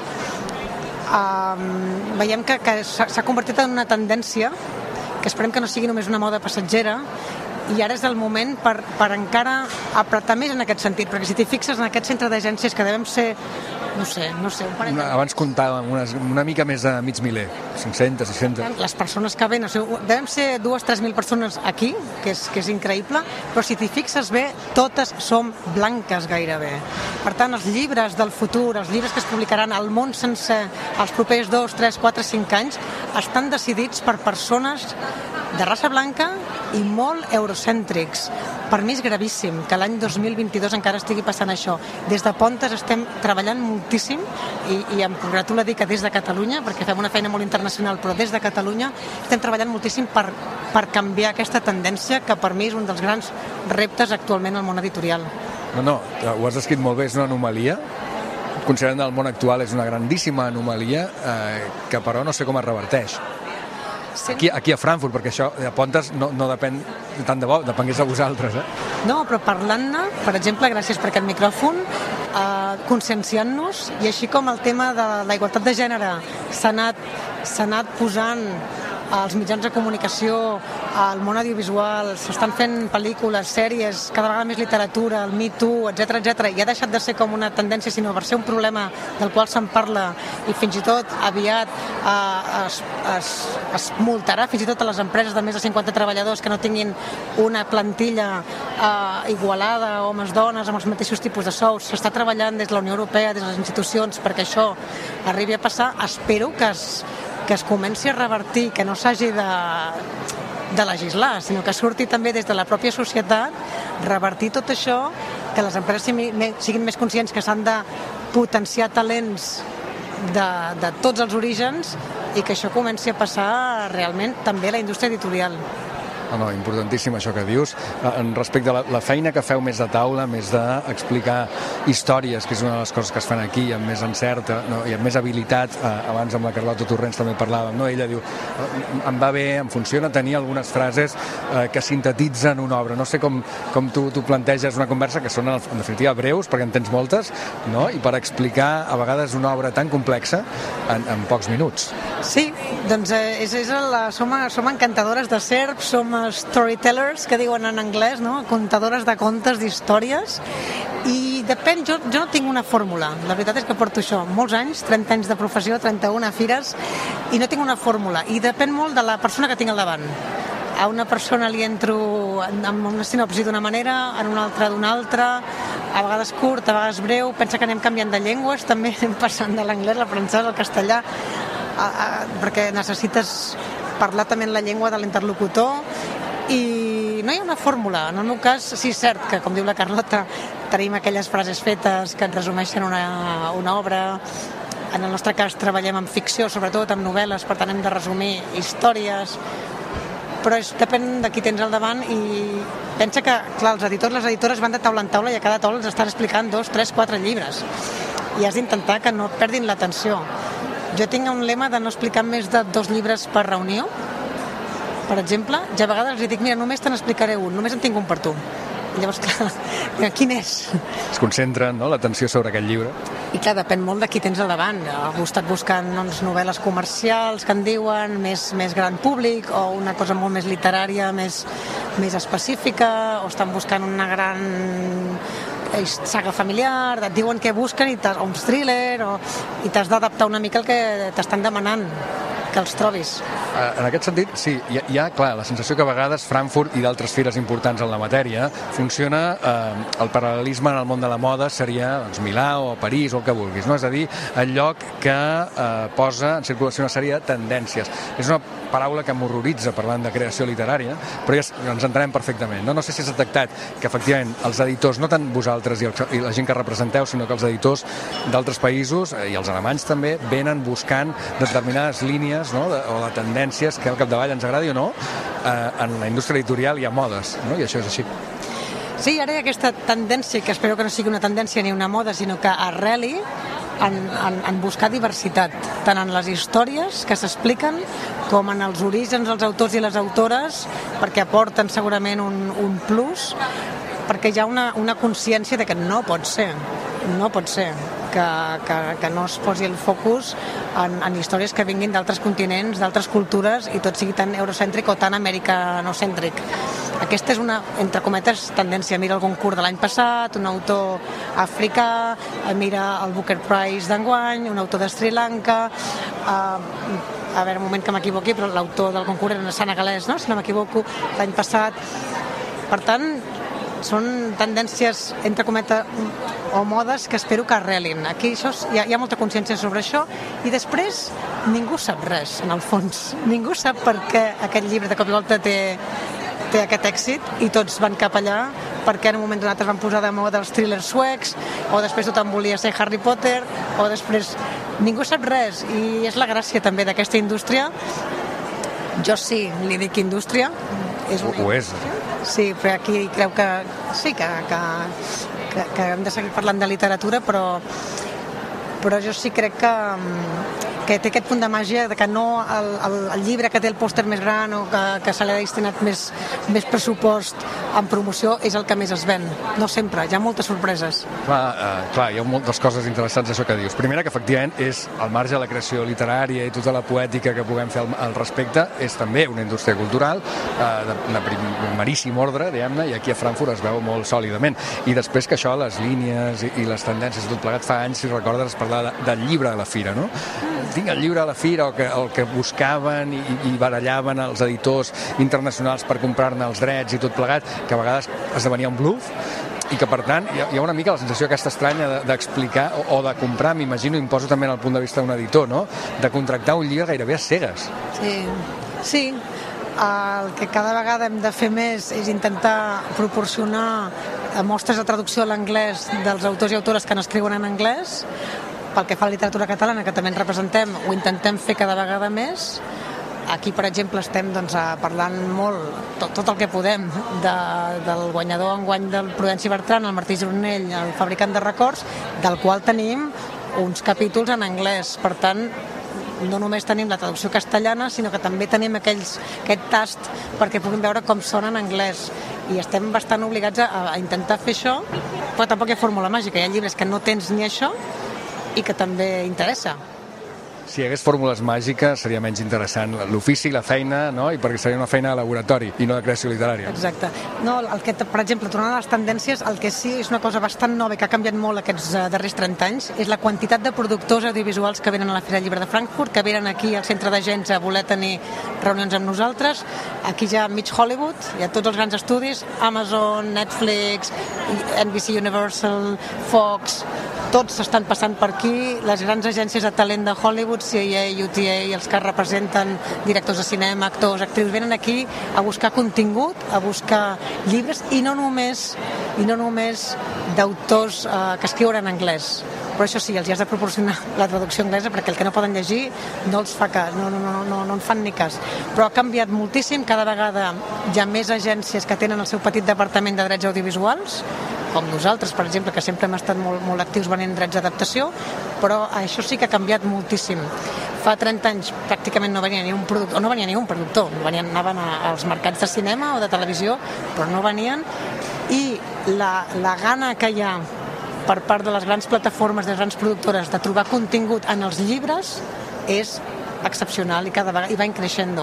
um, veiem que, que s'ha convertit en una tendència que esperem que no sigui només una moda passatgera, i ara és el moment per, per encara apretar més en aquest sentit, perquè si t'hi fixes en aquest centre d'agències que devem ser, no sé, no sé, un parell... Una, abans comptàvem unes, una mica més de mig miler, cinc-centes, sis-centes... Les persones que ven, o sigui, devem ser dues o tres mil persones aquí, que és, que és increïble, però si t'hi fixes bé, totes som blanques gairebé. Per tant, els llibres del futur, els llibres que es publicaran al món sencer els propers dos, tres, quatre, cinc anys, estan decidits per persones de raça blanca i molt eurocèntrics. Per mi és gravíssim que l'any dos mil vint-i-dos encara estigui passant això. Des de Pontes estem treballant moltíssim i, i em congratula dir que des de Catalunya, perquè fem una feina molt internacional, però des de Catalunya estem treballant moltíssim per, per canviar aquesta tendència, que per mi és un dels grans reptes actualment al món editorial. No, no, ho has escrit molt bé, és una anomalia. Considerant el món actual és una grandíssima anomalia eh, que però no sé com es reverteix. Aquí, aquí a Frankfurt, perquè això a Pontes no, no depèn tant de bo, depengués de vosaltres, eh? No, però parlant-ne, per exemple, gràcies per aquest micròfon, eh, conscienciant-nos, i així com el tema de la igualtat de gènere s'ha anat, s'ha anat posant als mitjans de comunicació, al món audiovisual, s'estan fent pel·lícules, sèries, cada vegada més literatura, el Me Too, etcètera, etcètera, i ha deixat de ser com una tendència, sinó per ser un problema del qual se'n parla, i fins i tot aviat eh, es, es, es multarà fins i tot a les empreses de més de cinquanta treballadors que no tinguin una plantilla eh, igualada, homes-dones, amb els mateixos tipus de sous. S'està treballant des de la Unió Europea, des de les institucions, perquè això arribi a passar. Espero que es que es comenci a revertir, que no s'hagi de, de legislar, sinó que surti també des de la pròpia societat, revertir tot això, que les empreses siguin més conscients que s'han de potenciar talents de, de tots els orígens, i que això comenci a passar realment també a la indústria editorial. No, no, importantíssim això que dius. En respecte a la, la feina que feu més de taula, més d'explicar històries, que és una de les coses que es fan aquí, amb més encert, no, i amb més habilitat, eh, abans amb la Carlota Torrents també parlàvem, no? Ella diu, em va bé, em funciona tenir algunes frases eh, que sintetitzen una obra. No sé com, com tu, tu planteges una conversa, que són en definitiva breus, perquè en tens moltes, no? I per explicar a vegades una obra tan complexa en, en pocs minuts. Sí, doncs eh, és, és la, som, som encantadores de serp, som storytellers, que diuen en anglès, no? Contadores de contes, d'històries, i depèn, jo, jo no tinc una fórmula, la veritat és que porto això molts anys, trenta anys de professió, trenta-una fires, i no tinc una fórmula, i depèn molt de la persona que tinc al davant. A una persona li entro amb una sinopsi d'una manera, en una altra d'una altra, a vegades curt, a vegades breu, pensa que anem canviant de llengües, també anem passant de l'anglès, el francès, el castellà, a, a, perquè necessites parlar també en la llengua de l'interlocutor, i no hi ha una fórmula. En el meu cas, sí, és cert que, com diu la Carlota, tenim aquelles frases fetes que et resumeixen una, una obra. En el nostre cas treballem en ficció, sobretot amb novel·les, per tant hem de resumir històries, però és, depèn de qui tens al davant, i pensa que, clar, els editors, les editores van de taula en taula i a cada taula els estan explicant dos, tres, quatre llibres, i has d'intentar que no et perdin l'atenció. Jo tinc un lema de no explicar més de dos llibres per reunió, per exemple. Ja a vegades els dic, mira, només te n'explicaré un, només en tinc un per tu. I llavors, clar, quin és? Es concentren, no?, l'atenció sobre aquest llibre. I clar, depèn molt de qui tens al davant. Algú estat buscant doncs, novel·les comercials, que en diuen, més, més gran públic, o una cosa molt més literària, més, més específica, o estan buscant una gran saga familiar, et diuen què busquen, i o un thriller, o, i t'has d'adaptar una mica el que t'estan demanant que els trobis. En aquest sentit, sí, hi ha, hi ha clar, la sensació que a vegades Frankfurt i d'altres fires importants en la matèria funciona, eh, el paral·lelisme en el món de la moda seria doncs, Milà o París o el que vulguis, no? És a dir, el lloc que eh, posa en circulació una sèrie de tendències. És una paraula que m'horroritza parlant de creació literària, però ja ens entenem perfectament. No, no sé si has detectat que efectivament els editors, no tant vosaltres i, el, i la gent que representeu, sinó que els editors d'altres països, eh, i els alemanys també, venen buscant determinades línies, no?, de, o de tendències que al capdavall ens agradi o no, eh, en la indústria editorial hi ha modes, no? I això és així. Sí, ara hi ha aquesta tendència, que espero que no sigui una tendència ni una moda, sinó que arreli en, en, en buscar diversitat, tant en les històries que s'expliquen com en els orígens dels autors i les autores, perquè aporten segurament un, un plus, perquè hi ha una, una consciència de que no pot ser, no pot ser que, que, que no es posi el focus en, en històries que vinguin d'altres continents, d'altres cultures, i tot sigui tan eurocèntric o tan americanocèntric. Aquesta és una, entre cometes, tendència. Mira el concurs de l'any passat, un autor africà, mira el Booker Prize d'enguany, un autor de Sri Lanka, uh, a veure, un moment que m'equivoqui, però l'autor del concurs era senegalès, no? Si no m'equivoco, l'any passat. Per tant, són tendències, entre cometes, o modes que espero que arrelin. Aquí això, hi, ha, hi ha molta consciència sobre això, i després ningú sap res, en el fons. Ningú sap per què aquest llibre de cop i volta té, té aquest èxit, i tots van cap allà, perquè en un moment donat es van posar de moda els thrillers suecs, o després tothom volia ser Harry Potter, o després ningú sap res, i és la gràcia també d'aquesta indústria. Jo sí, li dic indústria. És una... Ho és. Sí, però aquí creu que sí, que, que, que, que hem de seguir parlant de literatura, però, però jo sí crec que, que té aquest punt de màgia de que no el, el, el llibre que té el pòster més gran o que, que se li ha destinat més, més pressupost en promoció és el que més es ven. No sempre, hi ha moltes sorpreses. Clar, uh, clar, hi ha moltes coses interessants això que dius. Primera, que efectivament és al marge de la creació literària i tota la poètica que puguem fer al, al respecte, és també una indústria cultural uh, de, de primeríssim ordre, diguem-ne, i aquí a Frankfurt es veu molt sòlidament. I després que això, les línies i, i les tendències, tot plegat, fa anys, si recordes, parlar de, del llibre a la fira, no? Tinc el llibre a la fira, o que, el que buscaven i, i barallaven els editors internacionals per comprar-ne els drets i tot plegat, que a vegades esdevenia un bluff, i que per tant hi ha, hi ha una mica la sensació aquesta estranya d'explicar de, o, o de comprar, m'imagino, imposo també en el punt de vista d'un editor, no? De contractar un llibre gairebé a cegues. Sí, sí. El que cada vegada hem de fer més és intentar proporcionar mostres de traducció a l'anglès dels autors i autores que n'escriuen en anglès. Pel que fa a la literatura catalana, que també en representem, ho intentem fer cada vegada més. Aquí, per exemple, estem doncs, parlant molt, tot, tot el que podem, de, del guanyador enguany del Prudenci Bertran, el Martí Gironell, el fabricant de records, del qual tenim uns capítols en anglès. Per tant, no només tenim la traducció castellana, sinó que també tenim aquells, aquest tast perquè puguin veure com sona en anglès. I estem bastant obligats a, a intentar fer això, però tampoc hi ha fórmula màgica. Hi ha llibres que no tens ni això, i que també interessa. Si hi hagués fórmules màgiques seria menys interessant l'ofici, la feina, no? I perquè seria una feina de laboratori i no de creació literària. Exacte. No, el que, per exemple, tornant a les tendències, el que sí és una cosa bastant nova i que ha canviat molt aquests darrers trenta anys és la quantitat de productors audiovisuals que venen a la Fira del Llibre de Frankfurt, que venen aquí al centre d'agents a voler tenir reunions amb nosaltres. Aquí hi ha mig Hollywood, hi ha tots els grans estudis, Amazon, Netflix, N B C Universal, Fox, tots estan passant per aquí, les grans agències de talent de Hollywood, C I A, U T A, els que representen directors de cinema, actors, actrius, venen aquí a buscar contingut, a buscar llibres, i no només, i no només d'autors eh, que escriuen en anglès. Però això sí, els hi has de proporcionar la traducció anglesa perquè el que no poden llegir no els fa cas, no, no, no, no, no en fan ni cas. Però ha canviat moltíssim, cada vegada hi ha més agències que tenen el seu petit departament de drets audiovisuals, com nosaltres, per exemple, que sempre hem estat molt, molt actius venent drets d'adaptació, però això sí que ha canviat moltíssim. Fa trenta anys pràcticament no venia ni un productor, o no venia ni un productor, venien, anaven als mercats de cinema o de televisió, però no venien, i la, la gana que hi ha per part de les grans plataformes, de les grans productores, de trobar contingut en els llibres és excepcional i cada vegada i va increixent.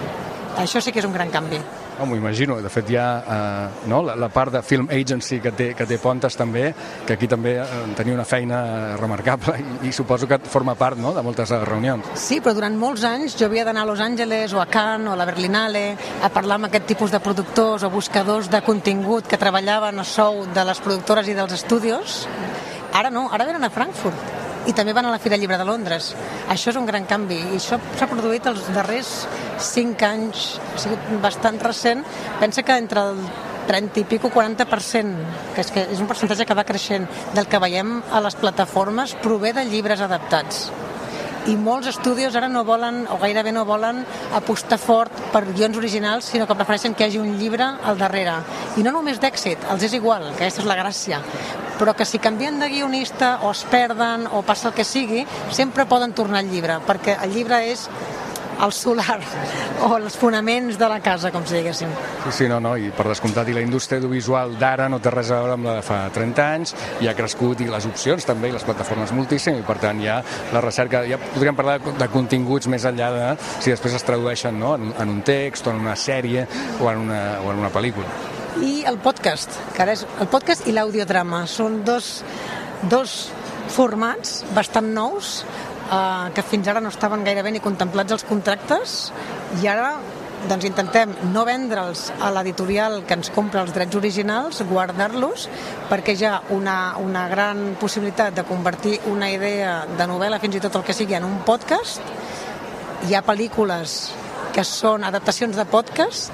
Això sí que és un gran canvi. Oh, m'ho imagino, de fet hi ha eh, no? la, la part de Film Agency que té, que té Pontes també, que aquí també eh, tenia una feina remarcable i, i suposo que forma part, no?, de moltes reunions. Sí, però durant molts anys jo havia d'anar a Los Angeles o a Cannes o a la Berlinale a parlar amb aquest tipus de productors o buscadors de contingut que treballaven a sou de les productores i dels estudis. Ara no, ara venen a Frankfurt i també van a la Fira Llibre de Londres. Això és un gran canvi i això s'ha produït els darrers cinc anys, ha sigut bastant recent. Pensa que entre el trenta i pico, quaranta per cent, que és, que és un percentatge que va creixent del que veiem a les plataformes, prové de llibres adaptats. I molts estudis ara no volen, o gairebé no volen, apostar fort per guions originals, sinó que prefereixen que hi hagi un llibre al darrere. I no només d'èxit, els és igual, que aquesta és la gràcia. Però que si canvien de guionista o es perden o passa el que sigui, sempre poden tornar al llibre, perquè el llibre és el solar o els fonaments de la casa, com si diguéssim. Sí, sí, no, no, i per descomptat, i la indústria audiovisual d'ara no té res a veure amb la de fa trenta anys, i ha crescut, i les opcions també, i les plataformes moltíssim, i per tant ja la recerca, ja podríem parlar de continguts més enllà de si després es tradueixen, no?, en, en un text, o en una sèrie, o en una, o en una pel·lícula. I el podcast, que ara és el podcast i l'audiodrama, són dos, dos formats bastant nous, Uh, que fins ara no estaven gairebé ni contemplats els contractes, i ara doncs intentem no vendre'ls a l'editorial que ens compra els drets originals, guardar-los, perquè hi ha una, una gran possibilitat de convertir una idea de novel·la, fins i tot el que sigui, en un podcast. Hi ha pel·lícules que són adaptacions de podcast,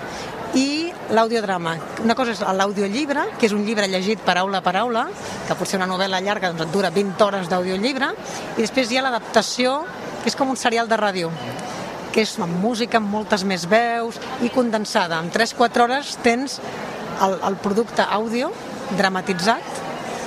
i l'audiodrama. Una cosa és l'audiollibre, que és un llibre llegit paraula a paraula, que pot ser una novel·la llarga, doncs et dura vint hores d'audiollibre, i després hi ha l'adaptació, que és com un serial de ràdio, que és amb música, amb moltes més veus, i condensada. En tres quatre hores tens el, el producte àudio dramatitzat,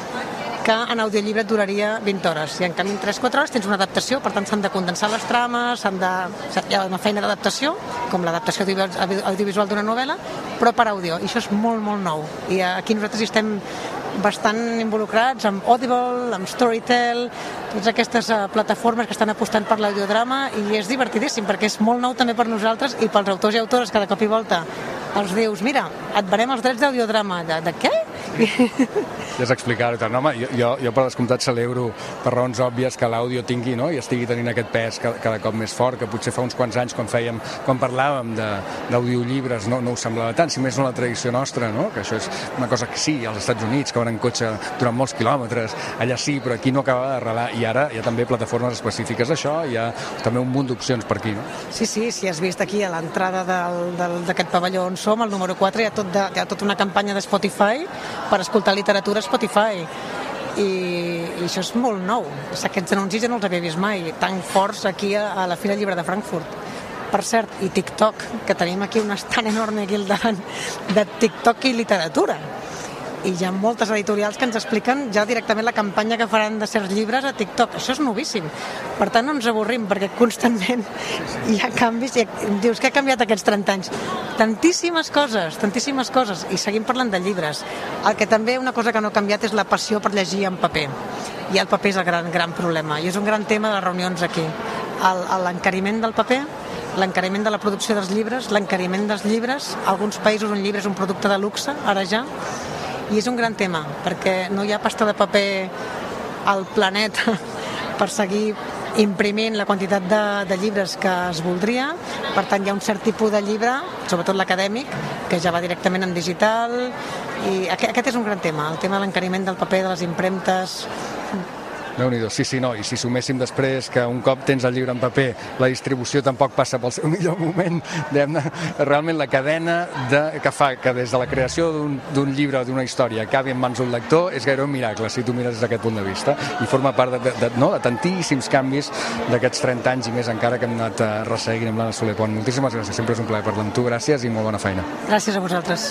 que en audiollibre et duraria vint hores, i en canvi en tres quatre hores tens una adaptació, per tant s'han de condensar les trames, s'han de... hi ha una feina d'adaptació, com l'adaptació audiovisual d'una novel·la, però per àudio, i això és molt, molt nou, i aquí nosaltres hi estem bastant involucrats amb Audible, amb Storytel, totes aquestes uh, plataformes que estan apostant per l'audiodrama, i és divertidíssim, perquè és molt nou també per nosaltres i pels autors i autores, cada cop i volta els dius, mira, et venem els drets d'audiodrama. De, de què? Ja has explicat, no, home, jo, jo, jo per descomptat celebro per raons òbvies que l'àudio tingui, no?, i estigui tenint aquest pes cada, cada cop més fort, que potser fa uns quants anys quan fèiem, quan parlàvem d'audiollibres no, no us semblava tant, si més no la tradició nostra, no?, que això és una cosa que sí, als Estats Units, que van en cotxe durant molts quilòmetres, allà sí, però aquí no acaba d'arrelar, i ara hi ha també plataformes específiques d'això, hi ha també un munt d'opcions per aquí, no? Sí, sí, si has vist aquí a l'entrada d'aquest pavelló on som, al número quatre, hi ha, tot de, hi ha tota una campanya de Spotify per escoltar literatura a Spotify, i, i això és molt nou. Aquests anuncis ja no els havia vist mai tan forts aquí a, a la Fira Llibre de Frankfurt. Per cert, i TikTok, que tenim aquí un estant enorme aquí al davant de TikTok i literatura, i hi ha moltes editorials que ens expliquen ja directament la campanya que faran de certs llibres a TikTok. Això és novíssim, per tant no ens avorrim, perquè constantment hi ha canvis, i dius, què ha canviat aquests trenta anys? Tantíssimes coses, tantíssimes coses, i seguim parlant de llibres. El que també una cosa que no ha canviat és la passió per llegir en paper, i el paper és el gran, gran problema, i és un gran tema de les reunions aquí. L'encariment del paper, l'encariment de la producció dels llibres, l'encariment dels llibres, a alguns països un llibre és un producte de luxe, ara ja, i és un gran tema, perquè no hi ha pasta de paper al planeta per seguir imprimint la quantitat de, de llibres que es voldria. Per tant, hi ha un cert tipus de llibre, sobretot l'acadèmic, que ja va directament en digital, i aquest, aquest és un gran tema, el tema de l'encariment del paper, de les impremtes. Déu-n'hi-do, sí, sí, no, i si suméssim després que un cop tens el llibre en paper, la distribució tampoc passa pel seu millor moment, diguem-ne, realment la cadena de, que fa que des de la creació d'un llibre o d'una història acabi en mans d'un lector és gairebé un miracle, si tu mires des d'aquest punt de vista, i forma part de, de, de, no, de tantíssims canvis d'aquests trenta anys i més encara que hem anat resseguint amb l'Anna Soler Pont. Moltíssimes gràcies, sempre és un plaer parlar amb tu, gràcies i molt bona feina. Gràcies a vosaltres.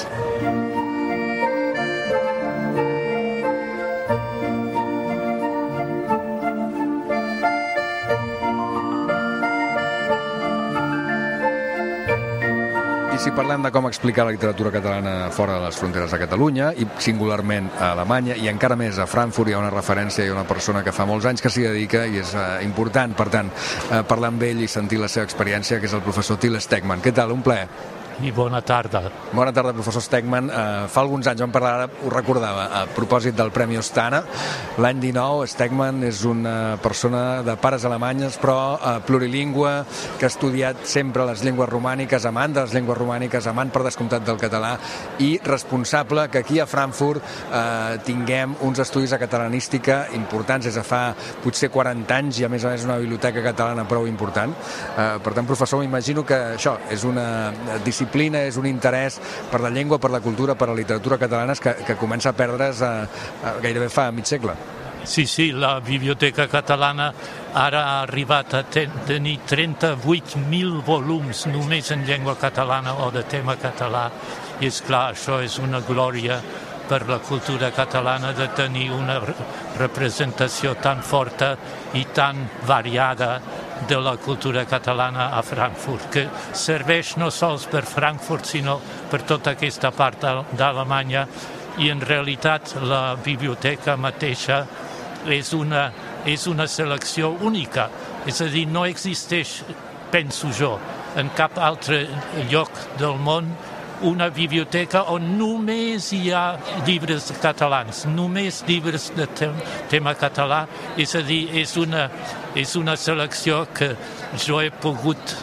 Si parlem de com explicar la literatura catalana fora de les fronteres de Catalunya i singularment a Alemanya i encara més a Frankfurt, hi ha una referència, hi ha una persona que fa molts anys que s'hi dedica i és uh, important, per tant, uh, parlar amb ell i sentir la seva experiència, que és el professor Till Stegmann. Què tal? Un plaer. I bona tarda. Bona tarda, professor Stegmann. Uh, fa alguns anys vam parlar, ara ho recordava, a propòsit del Premi Ostana. L'any dinou, Stegmann és una persona de pares alemanyes, però uh, plurilingüe, que ha estudiat sempre les llengües romàniques, amant de les llengües romàniques, amant per descomptat del català, i responsable que aquí a Frankfurt uh, tinguem uns estudis de catalanística importants des de fa potser quaranta anys, i a més a més una biblioteca catalana prou important. Uh, per tant, professor, m'imagino que això és una disciplina, és un interès per la llengua, per la cultura, per la literatura catalanes que, que comença a perdre's a, a, gairebé fa mig segle. Sí, sí, la Biblioteca Catalana ara ha arribat a ten- tenir trenta-vuit mil volums només en llengua catalana o de tema català. I és clar, això és una glòria per la cultura catalana de tenir una re- representació tan forta i tan variada de la cultura catalana a Frankfurt, que serveix no sols per Frankfurt, sinó per tota aquesta part d'Alemanya. I en realitat la biblioteca mateixa és una, és una selecció única. És a dir, no existeix, penso jo, en cap altre lloc del món una biblioteca on només hi ha llibres catalans, només llibres de tema català. És a dir, és una, és una selecció que jo he pogut,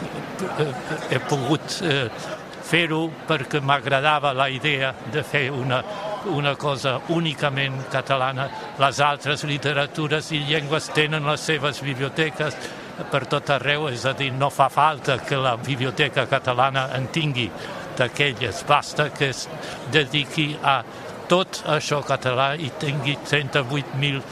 he pogut eh, fer-ho perquè m'agradava la idea de fer una, una cosa únicament catalana. Les altres literatures i llengües tenen les seves biblioteques per tot arreu, és a dir, no fa falta que la biblioteca catalana en tingui d'aquelles, basta que es dediqui a tot això català i tingui trenta-vuit mil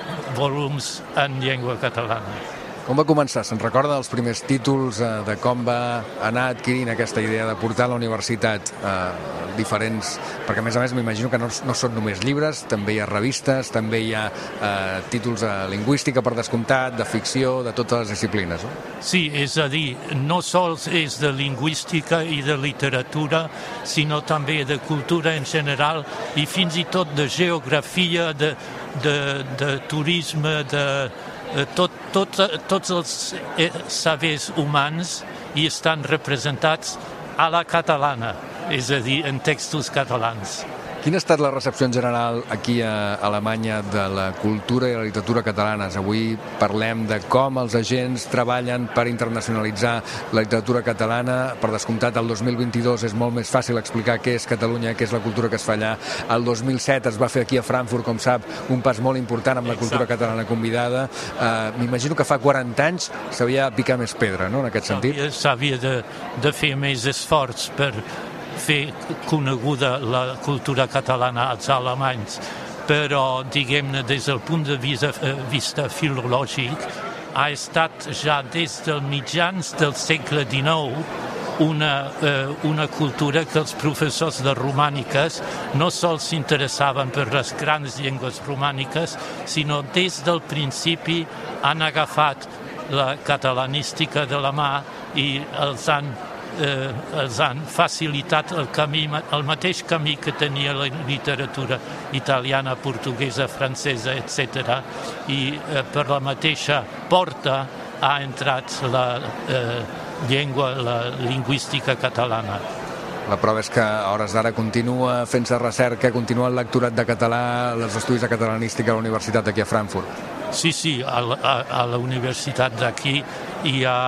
volums en llengua catalana. Com va començar? Se'n recorda dels primers títols, eh, de com va anar adquirint aquesta idea de portar a la universitat eh, diferents... Perquè, a més a més, m'imagino que no, no són només llibres, també hi ha revistes, també hi ha eh, títols de lingüística, per descomptat, de ficció, de totes les disciplines, no? Sí, és a dir, no sols és de lingüística i de literatura, sinó també de cultura en general i fins i tot de geografia, de, de, de turisme, de... Tot, tot, tots els sabers humans hi estan representats a la catalana, és a dir, en textos catalans. Quina ha estat la recepció en general aquí a Alemanya de la cultura i la literatura catalanes? Avui parlem de com els agents treballen per internacionalitzar la literatura catalana. Per descomptat, el dos mil vint-i-dos és molt més fàcil explicar què és Catalunya, què és la cultura que es fa allà. El dos mil set es va fer aquí a Frankfurt, com sap, un pas molt important amb la cultura catalana convidada. Uh, M'imagino que fa quaranta anys s'havia de picar més pedra, no?, en aquest sentit. S'havia de, de fer més esforç per fer coneguda la cultura catalana als alemanys, però, diguem-ne, des del punt de vista, vista filològic, ha estat ja des dels mitjans del segle dinou una, eh, una cultura que els professors de romàniques no sols s'interessaven per les grans llengües romàniques, sinó des del principi han agafat la catalanística de la mà i els han Eh, els han facilitat el camí, el mateix camí que tenia la literatura italiana, portuguesa, francesa, etcètera. I eh, per la mateixa porta ha entrat la eh, llengua, la lingüística catalana. La prova és que a hores d'ara continua fent-se recerca, continua el lectorat de català, els estudis de catalanística a la universitat aquí a Frankfurt. Sí, sí, a la, a, a la universitat d'aquí hi ha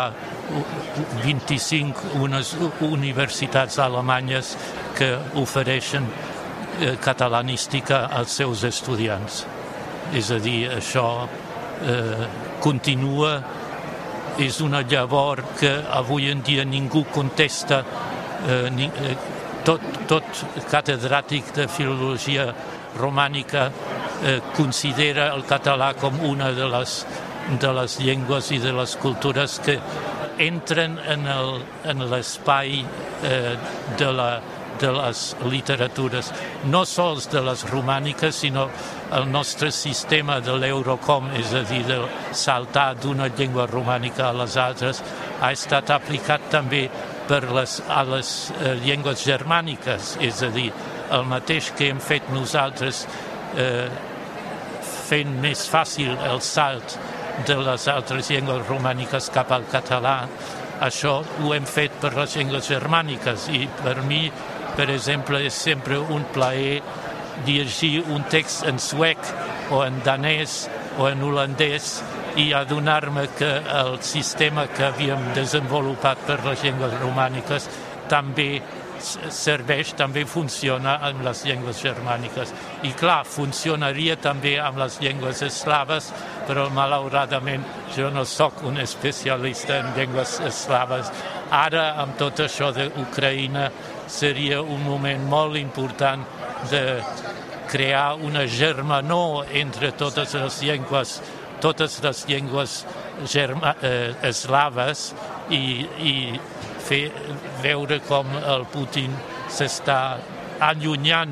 vint-i-cinc unes universitats alemanyes que ofereixen eh, catalanística als seus estudiants. És a dir, això eh, continua, és una llavor que avui en dia ningú contesta. Eh, ni, eh, tot, tot catedràtic de filologia romànica eh, considera el català com una de les, de les llengües i de les cultures que entren en el, en l'espai eh, de, la, de les literatures, no sols de les romàniques, sinó el nostre sistema de l'Eurocom, és a dir, de saltar d'una llengua romànica a les altres, ha estat aplicat també per les, a les eh, llengües germàniques, és a dir, el mateix que hem fet nosaltres eh, fent més fàcil el salt de les altres llengües romàniques cap al català. Això ho hem fet per les llengües germàniques i per mi, per exemple, és sempre un plaer llegir un text en suec o en danès o en holandès i adonar-me que el sistema que havíem desenvolupat per les llengües romàniques també serveix, també funciona amb les llengües germàniques. I clar, funcionaria també amb les llengües eslaves, però malauradament jo no sóc un especialista en llengües eslaves. Ara, amb tot això d'Ucraïna, seria un moment molt important de crear una germanor entre totes les llengües, totes les llengües germa, eh, eslaves i, i fer veure com el Putin s'està allunyant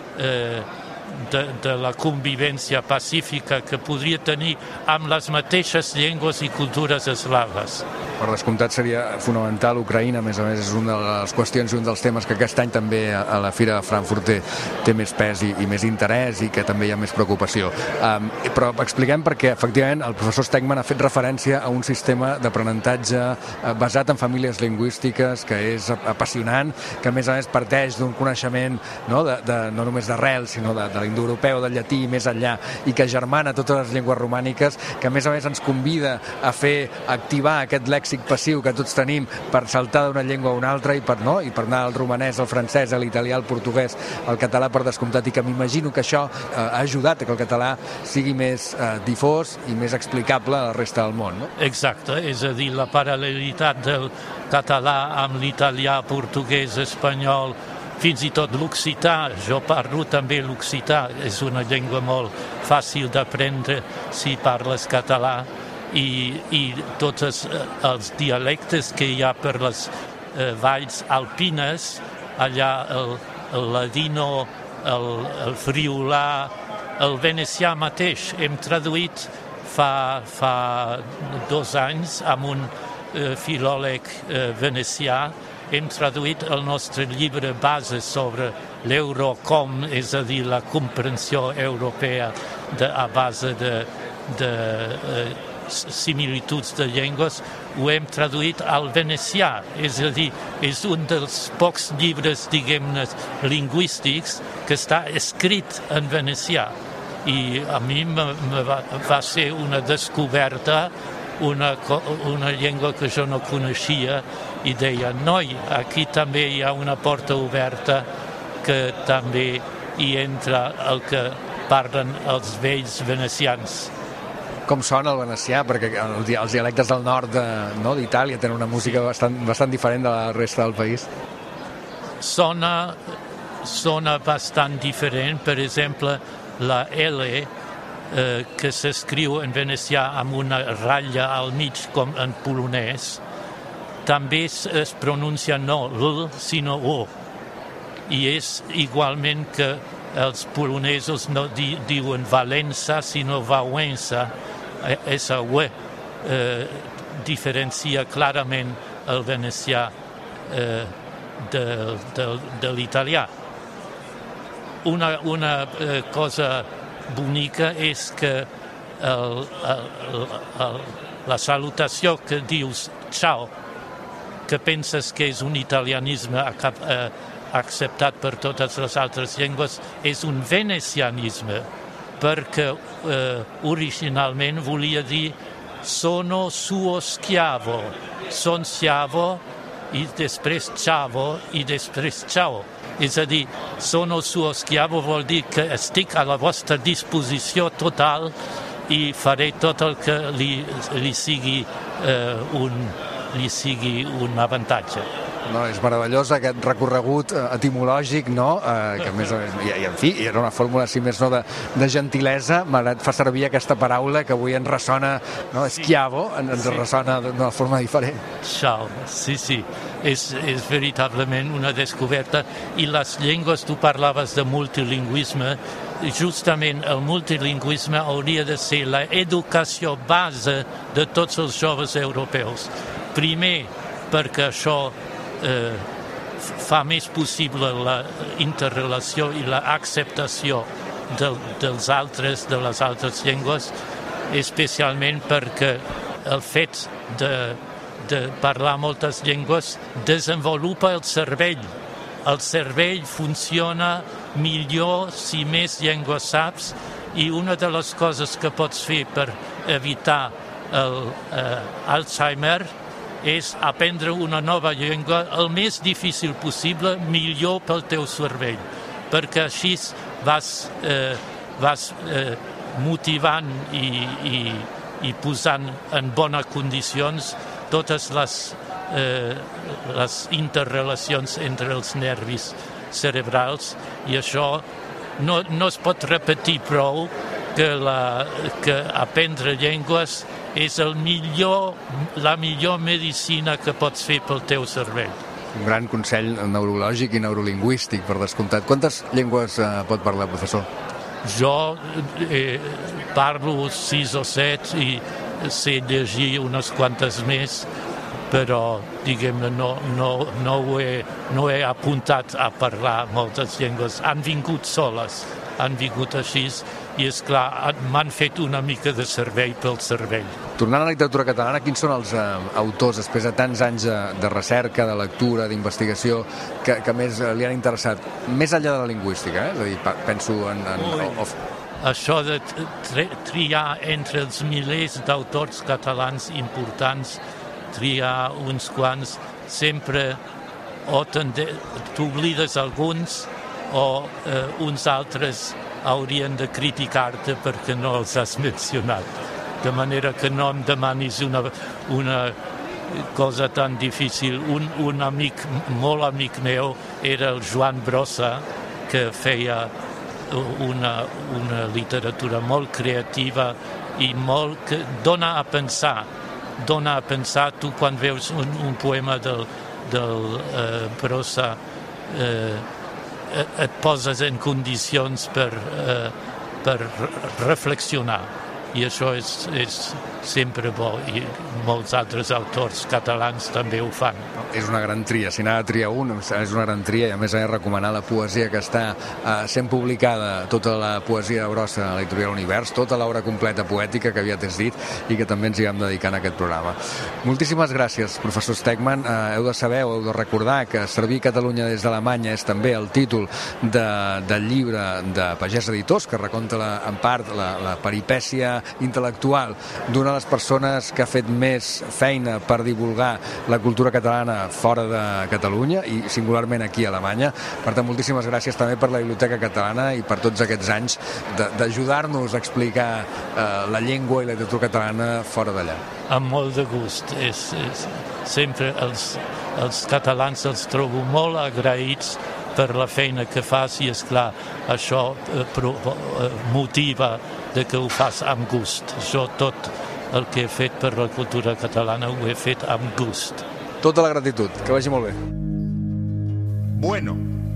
eh, de, de la convivència pacífica que podria tenir amb les mateixes llengües i cultures eslaves. Per descomptat seria fonamental Ucraïna, a més a més és una de les qüestions i un dels temes que aquest any també a la Fira de Frankfurt té, té més pes i, i més interès i que també hi ha més preocupació. Um, però expliquem perquè efectivament el professor Stegmann ha fet referència a un sistema d'aprenentatge basat en famílies lingüístiques que és apassionant, que a més a més parteix d'un coneixement no, de, de, no només d'arrel, sinó de, de l'indoeuropeu, del llatí i més enllà, i que germana totes les llengües romàniques, que a més a més ens convida a fer activar aquest lèxic passiu que tots tenim per saltar d'una llengua a una altra i per, no? I per anar al romanès, al francès, a l'italià, al portuguès, al català per descomptat, i que m'imagino que això eh, ha ajudat a que el català sigui més eh, difós i més explicable a la resta del món, no? Exacte, és a dir, la paral·lelitat del català amb l'italià, portuguès, espanyol, fins i tot l'occità. Jo parlo també l'occità, és una llengua molt fàcil d'aprendre si parles català, i, i tots els, els dialectes que hi ha per les eh, valls alpines, allà el, el ladino, el, el friolà, el venecià mateix, hem traduït fa, fa dos anys amb un eh, filòleg eh, venecià, hem traduït el nostre llibre base sobre l'Eurocom, és a dir, la comprensió europea de, a base de, de eh, similituds de llengües, ho hem traduït al venecià, és a dir, és un dels pocs llibres, diguem-ne, lingüístics que està escrit en venecià. I a mi me, me va, va ser una descoberta, una, una llengua que jo no coneixia, i deia, noi, aquí també hi ha una porta oberta que també hi entra el que parlen els vells venecians. Com sona el venecià? Perquè els dialectes del nord de, no, d'Itàlia tenen una música bastant, bastant diferent de la resta del país. Sona, sona bastant diferent. Per exemple, la L, eh, que s'escriu en venecià amb una ratlla al mig com en polonès, també es pronuncia no L, sinó O. I és igualment que els polonesos no di, diuen Valença, sinó Wałęsa. Esa W eh, diferencia clarament el venecià eh, de, de, de l'italià. Una, una eh, cosa bonica és que el, el, el, la salutació que dius ciao, que penses que és un italianisme eh, acceptat per totes les altres llengües, és un venecianisme, perquè eh, originalment volia dir sono suo schiavo, son schiavo, i després ciao, i després ciao. És a dir, sono suo schiavo vol dir que estic a la vostra disposició total i faré tot el que li, li sigui eh, un, li sigui un avantatge. No, és meravellós aquest recorregut etimològic, no? Eh, que a més, i, i en fi, era una fórmula, si més no, de, de gentilesa. M'agrada fa servir aquesta paraula que avui ens ressona, no? Schiavo, ens sí. Ressona d'una forma diferent. Ciao, sí, sí. És, és veritablement una descoberta. I les llengües, tu parlaves de multilingüisme, justament el multilingüisme hauria de ser l'educació base de tots els joves europeus. Primer, perquè això Eh, fa més possible la interrelació i l'acceptació de, dels altres, de les altres llengües, especialment perquè el fet de, de parlar moltes llengües desenvolupa el cervell. El cervell funciona millor si més llengües saps, i una de les coses que pots fer per evitar el eh, Alzheimer és aprendre una nova llengua el més difícil possible, millor pel teu cervell, perquè així vas, eh, vas eh, motivant i, i, i posant en bones condicions totes les, eh, les interrelacions entre els nervis cerebrals, i això no, no es pot repetir prou que, la, que aprendre llengües és el millor, la millor medicina que pots fer pel teu cervell. Un gran consell neurològic i neurolingüístic, per descomptat. Quantes llengües eh, pot parlar, professor? Jo eh, parlo sis o set i sé llegir unes quantes més, però, diguem-ne, no, no, no, ho he, no he apuntat a parlar moltes llengües. Han vingut soles, han vingut així, i, és clar, m'han fet una mica de servei pel cervell. Tornant a la literatura catalana, quins són els eh, autors, després de tants anys de, de recerca, de lectura, d'investigació, que, que més eh, li han interessat? Més enllà de la lingüística, eh? És a dir, penso en... en of... Això de triar entre els milers d'autors catalans importants, triar uns quants, sempre o t'oblides alguns o eh, uns altres haurien de criticar-te perquè no els has mencionat. De manera que no em demanis una, una cosa tan difícil. Un, un amic, molt amic meu, era el Joan Brossa, que feia una, una literatura molt creativa i molt que dona a pensar. Dona a pensar, tu quan veus un, un poema del, del eh, Brossa, eh, et poses en condicions per, eh, per reflexionar. I això és, és sempre bo, i molts altres autors catalans també ho fan. És una gran tria, si n'ha de triar un, és una gran tria, i a més a més recomanar la poesia que està eh, sent publicada, tota la poesia grossa a l'editorial Univers, tota l'obra completa poètica que aviat és dit i que també ens hi vam dedicar en aquest programa. Moltíssimes gràcies, professor Stegmann. Eh, heu de saber o heu de recordar que Servir Catalunya des d'Alemanya és també el títol de, del llibre de Pagès Editors, que reconta la, en part la, la peripècia intel·lectual d'una de les persones que ha fet més feina per divulgar la cultura catalana fora de Catalunya i singularment aquí a Alemanya. Per tant, moltíssimes gràcies també per la Biblioteca Catalana i per tots aquests anys d'ajudar-nos a explicar eh, la llengua i la literatura catalana fora d'allà. Amb molt de gust. És, és, sempre els, els catalans els trobo molt agraïts per la feina que fas i, esclar, això eh, pro, eh, motiva de que ho fas amb gust. Jo tot el que he fet per la cultura catalana ho he fet amb gust. Tota la gratitud. Que vagi molt bé. Bueno.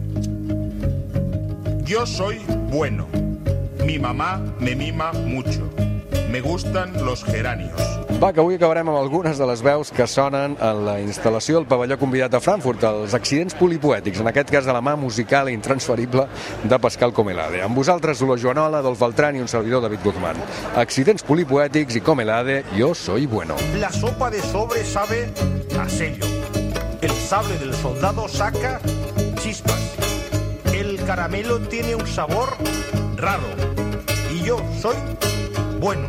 Yo soy bueno. Mi mamá me mima mucho. Me gustan los geranios. Va, que avui acabarem amb algunes de les veus que sonen en la instal·lació del pavelló convidat a Frankfurt, els accidents polipoètics, en aquest cas de la mà musical i intransferible de Pascal Comelade. Amb vosaltres, Dolors Joanola, Adolf Beltrán i un servidor, David Guzmán. Accidents polipoètics i Comelade, yo soy bueno. La sopa de sobre sabe a sello. El sable del soldado saca chispas. El caramelo tiene un sabor raro. Y yo soy bueno.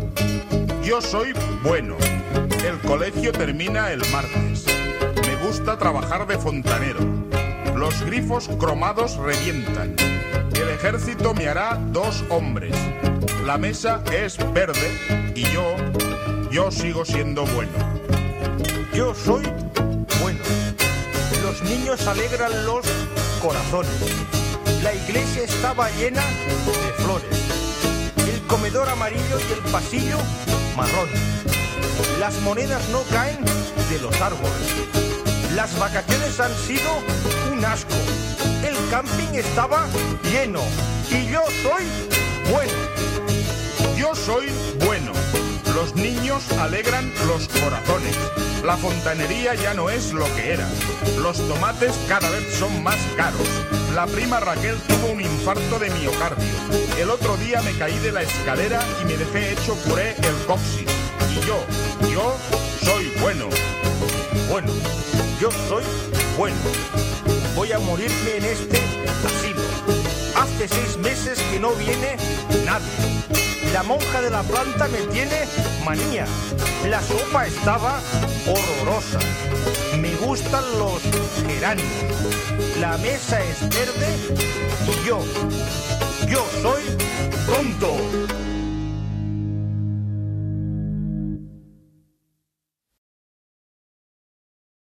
Yo soy bueno. El colegio termina el martes. Me gusta trabajar de fontanero. Los grifos cromados revientan. El ejército me hará dos hombres. La mesa es verde y yo, yo sigo siendo bueno. Yo soy bueno. Los niños alegran los corazones. La iglesia estaba llena de flores. El comedor amarillo y el pasillo marrón. Las monedas no caen de los árboles. Las vacaciones han sido un asco. El camping estaba lleno. Y yo soy bueno. Yo soy bueno. Los niños alegran los corazones. La fontanería ya no es lo que era. Los tomates cada vez son más caros. La prima Raquel tuvo un infarto de miocardio. El otro día me caí de la escalera y me dejé hecho puré el coxis. Y yo, yo soy bueno. Bueno, yo soy bueno. Voy a morirme en este asilo. Hace seis meses que no viene nadie. La monja de la planta me tiene manía. La sopa estaba horrorosa. Me gustan los geranios. La mesa es verde y yo, yo soy tonto.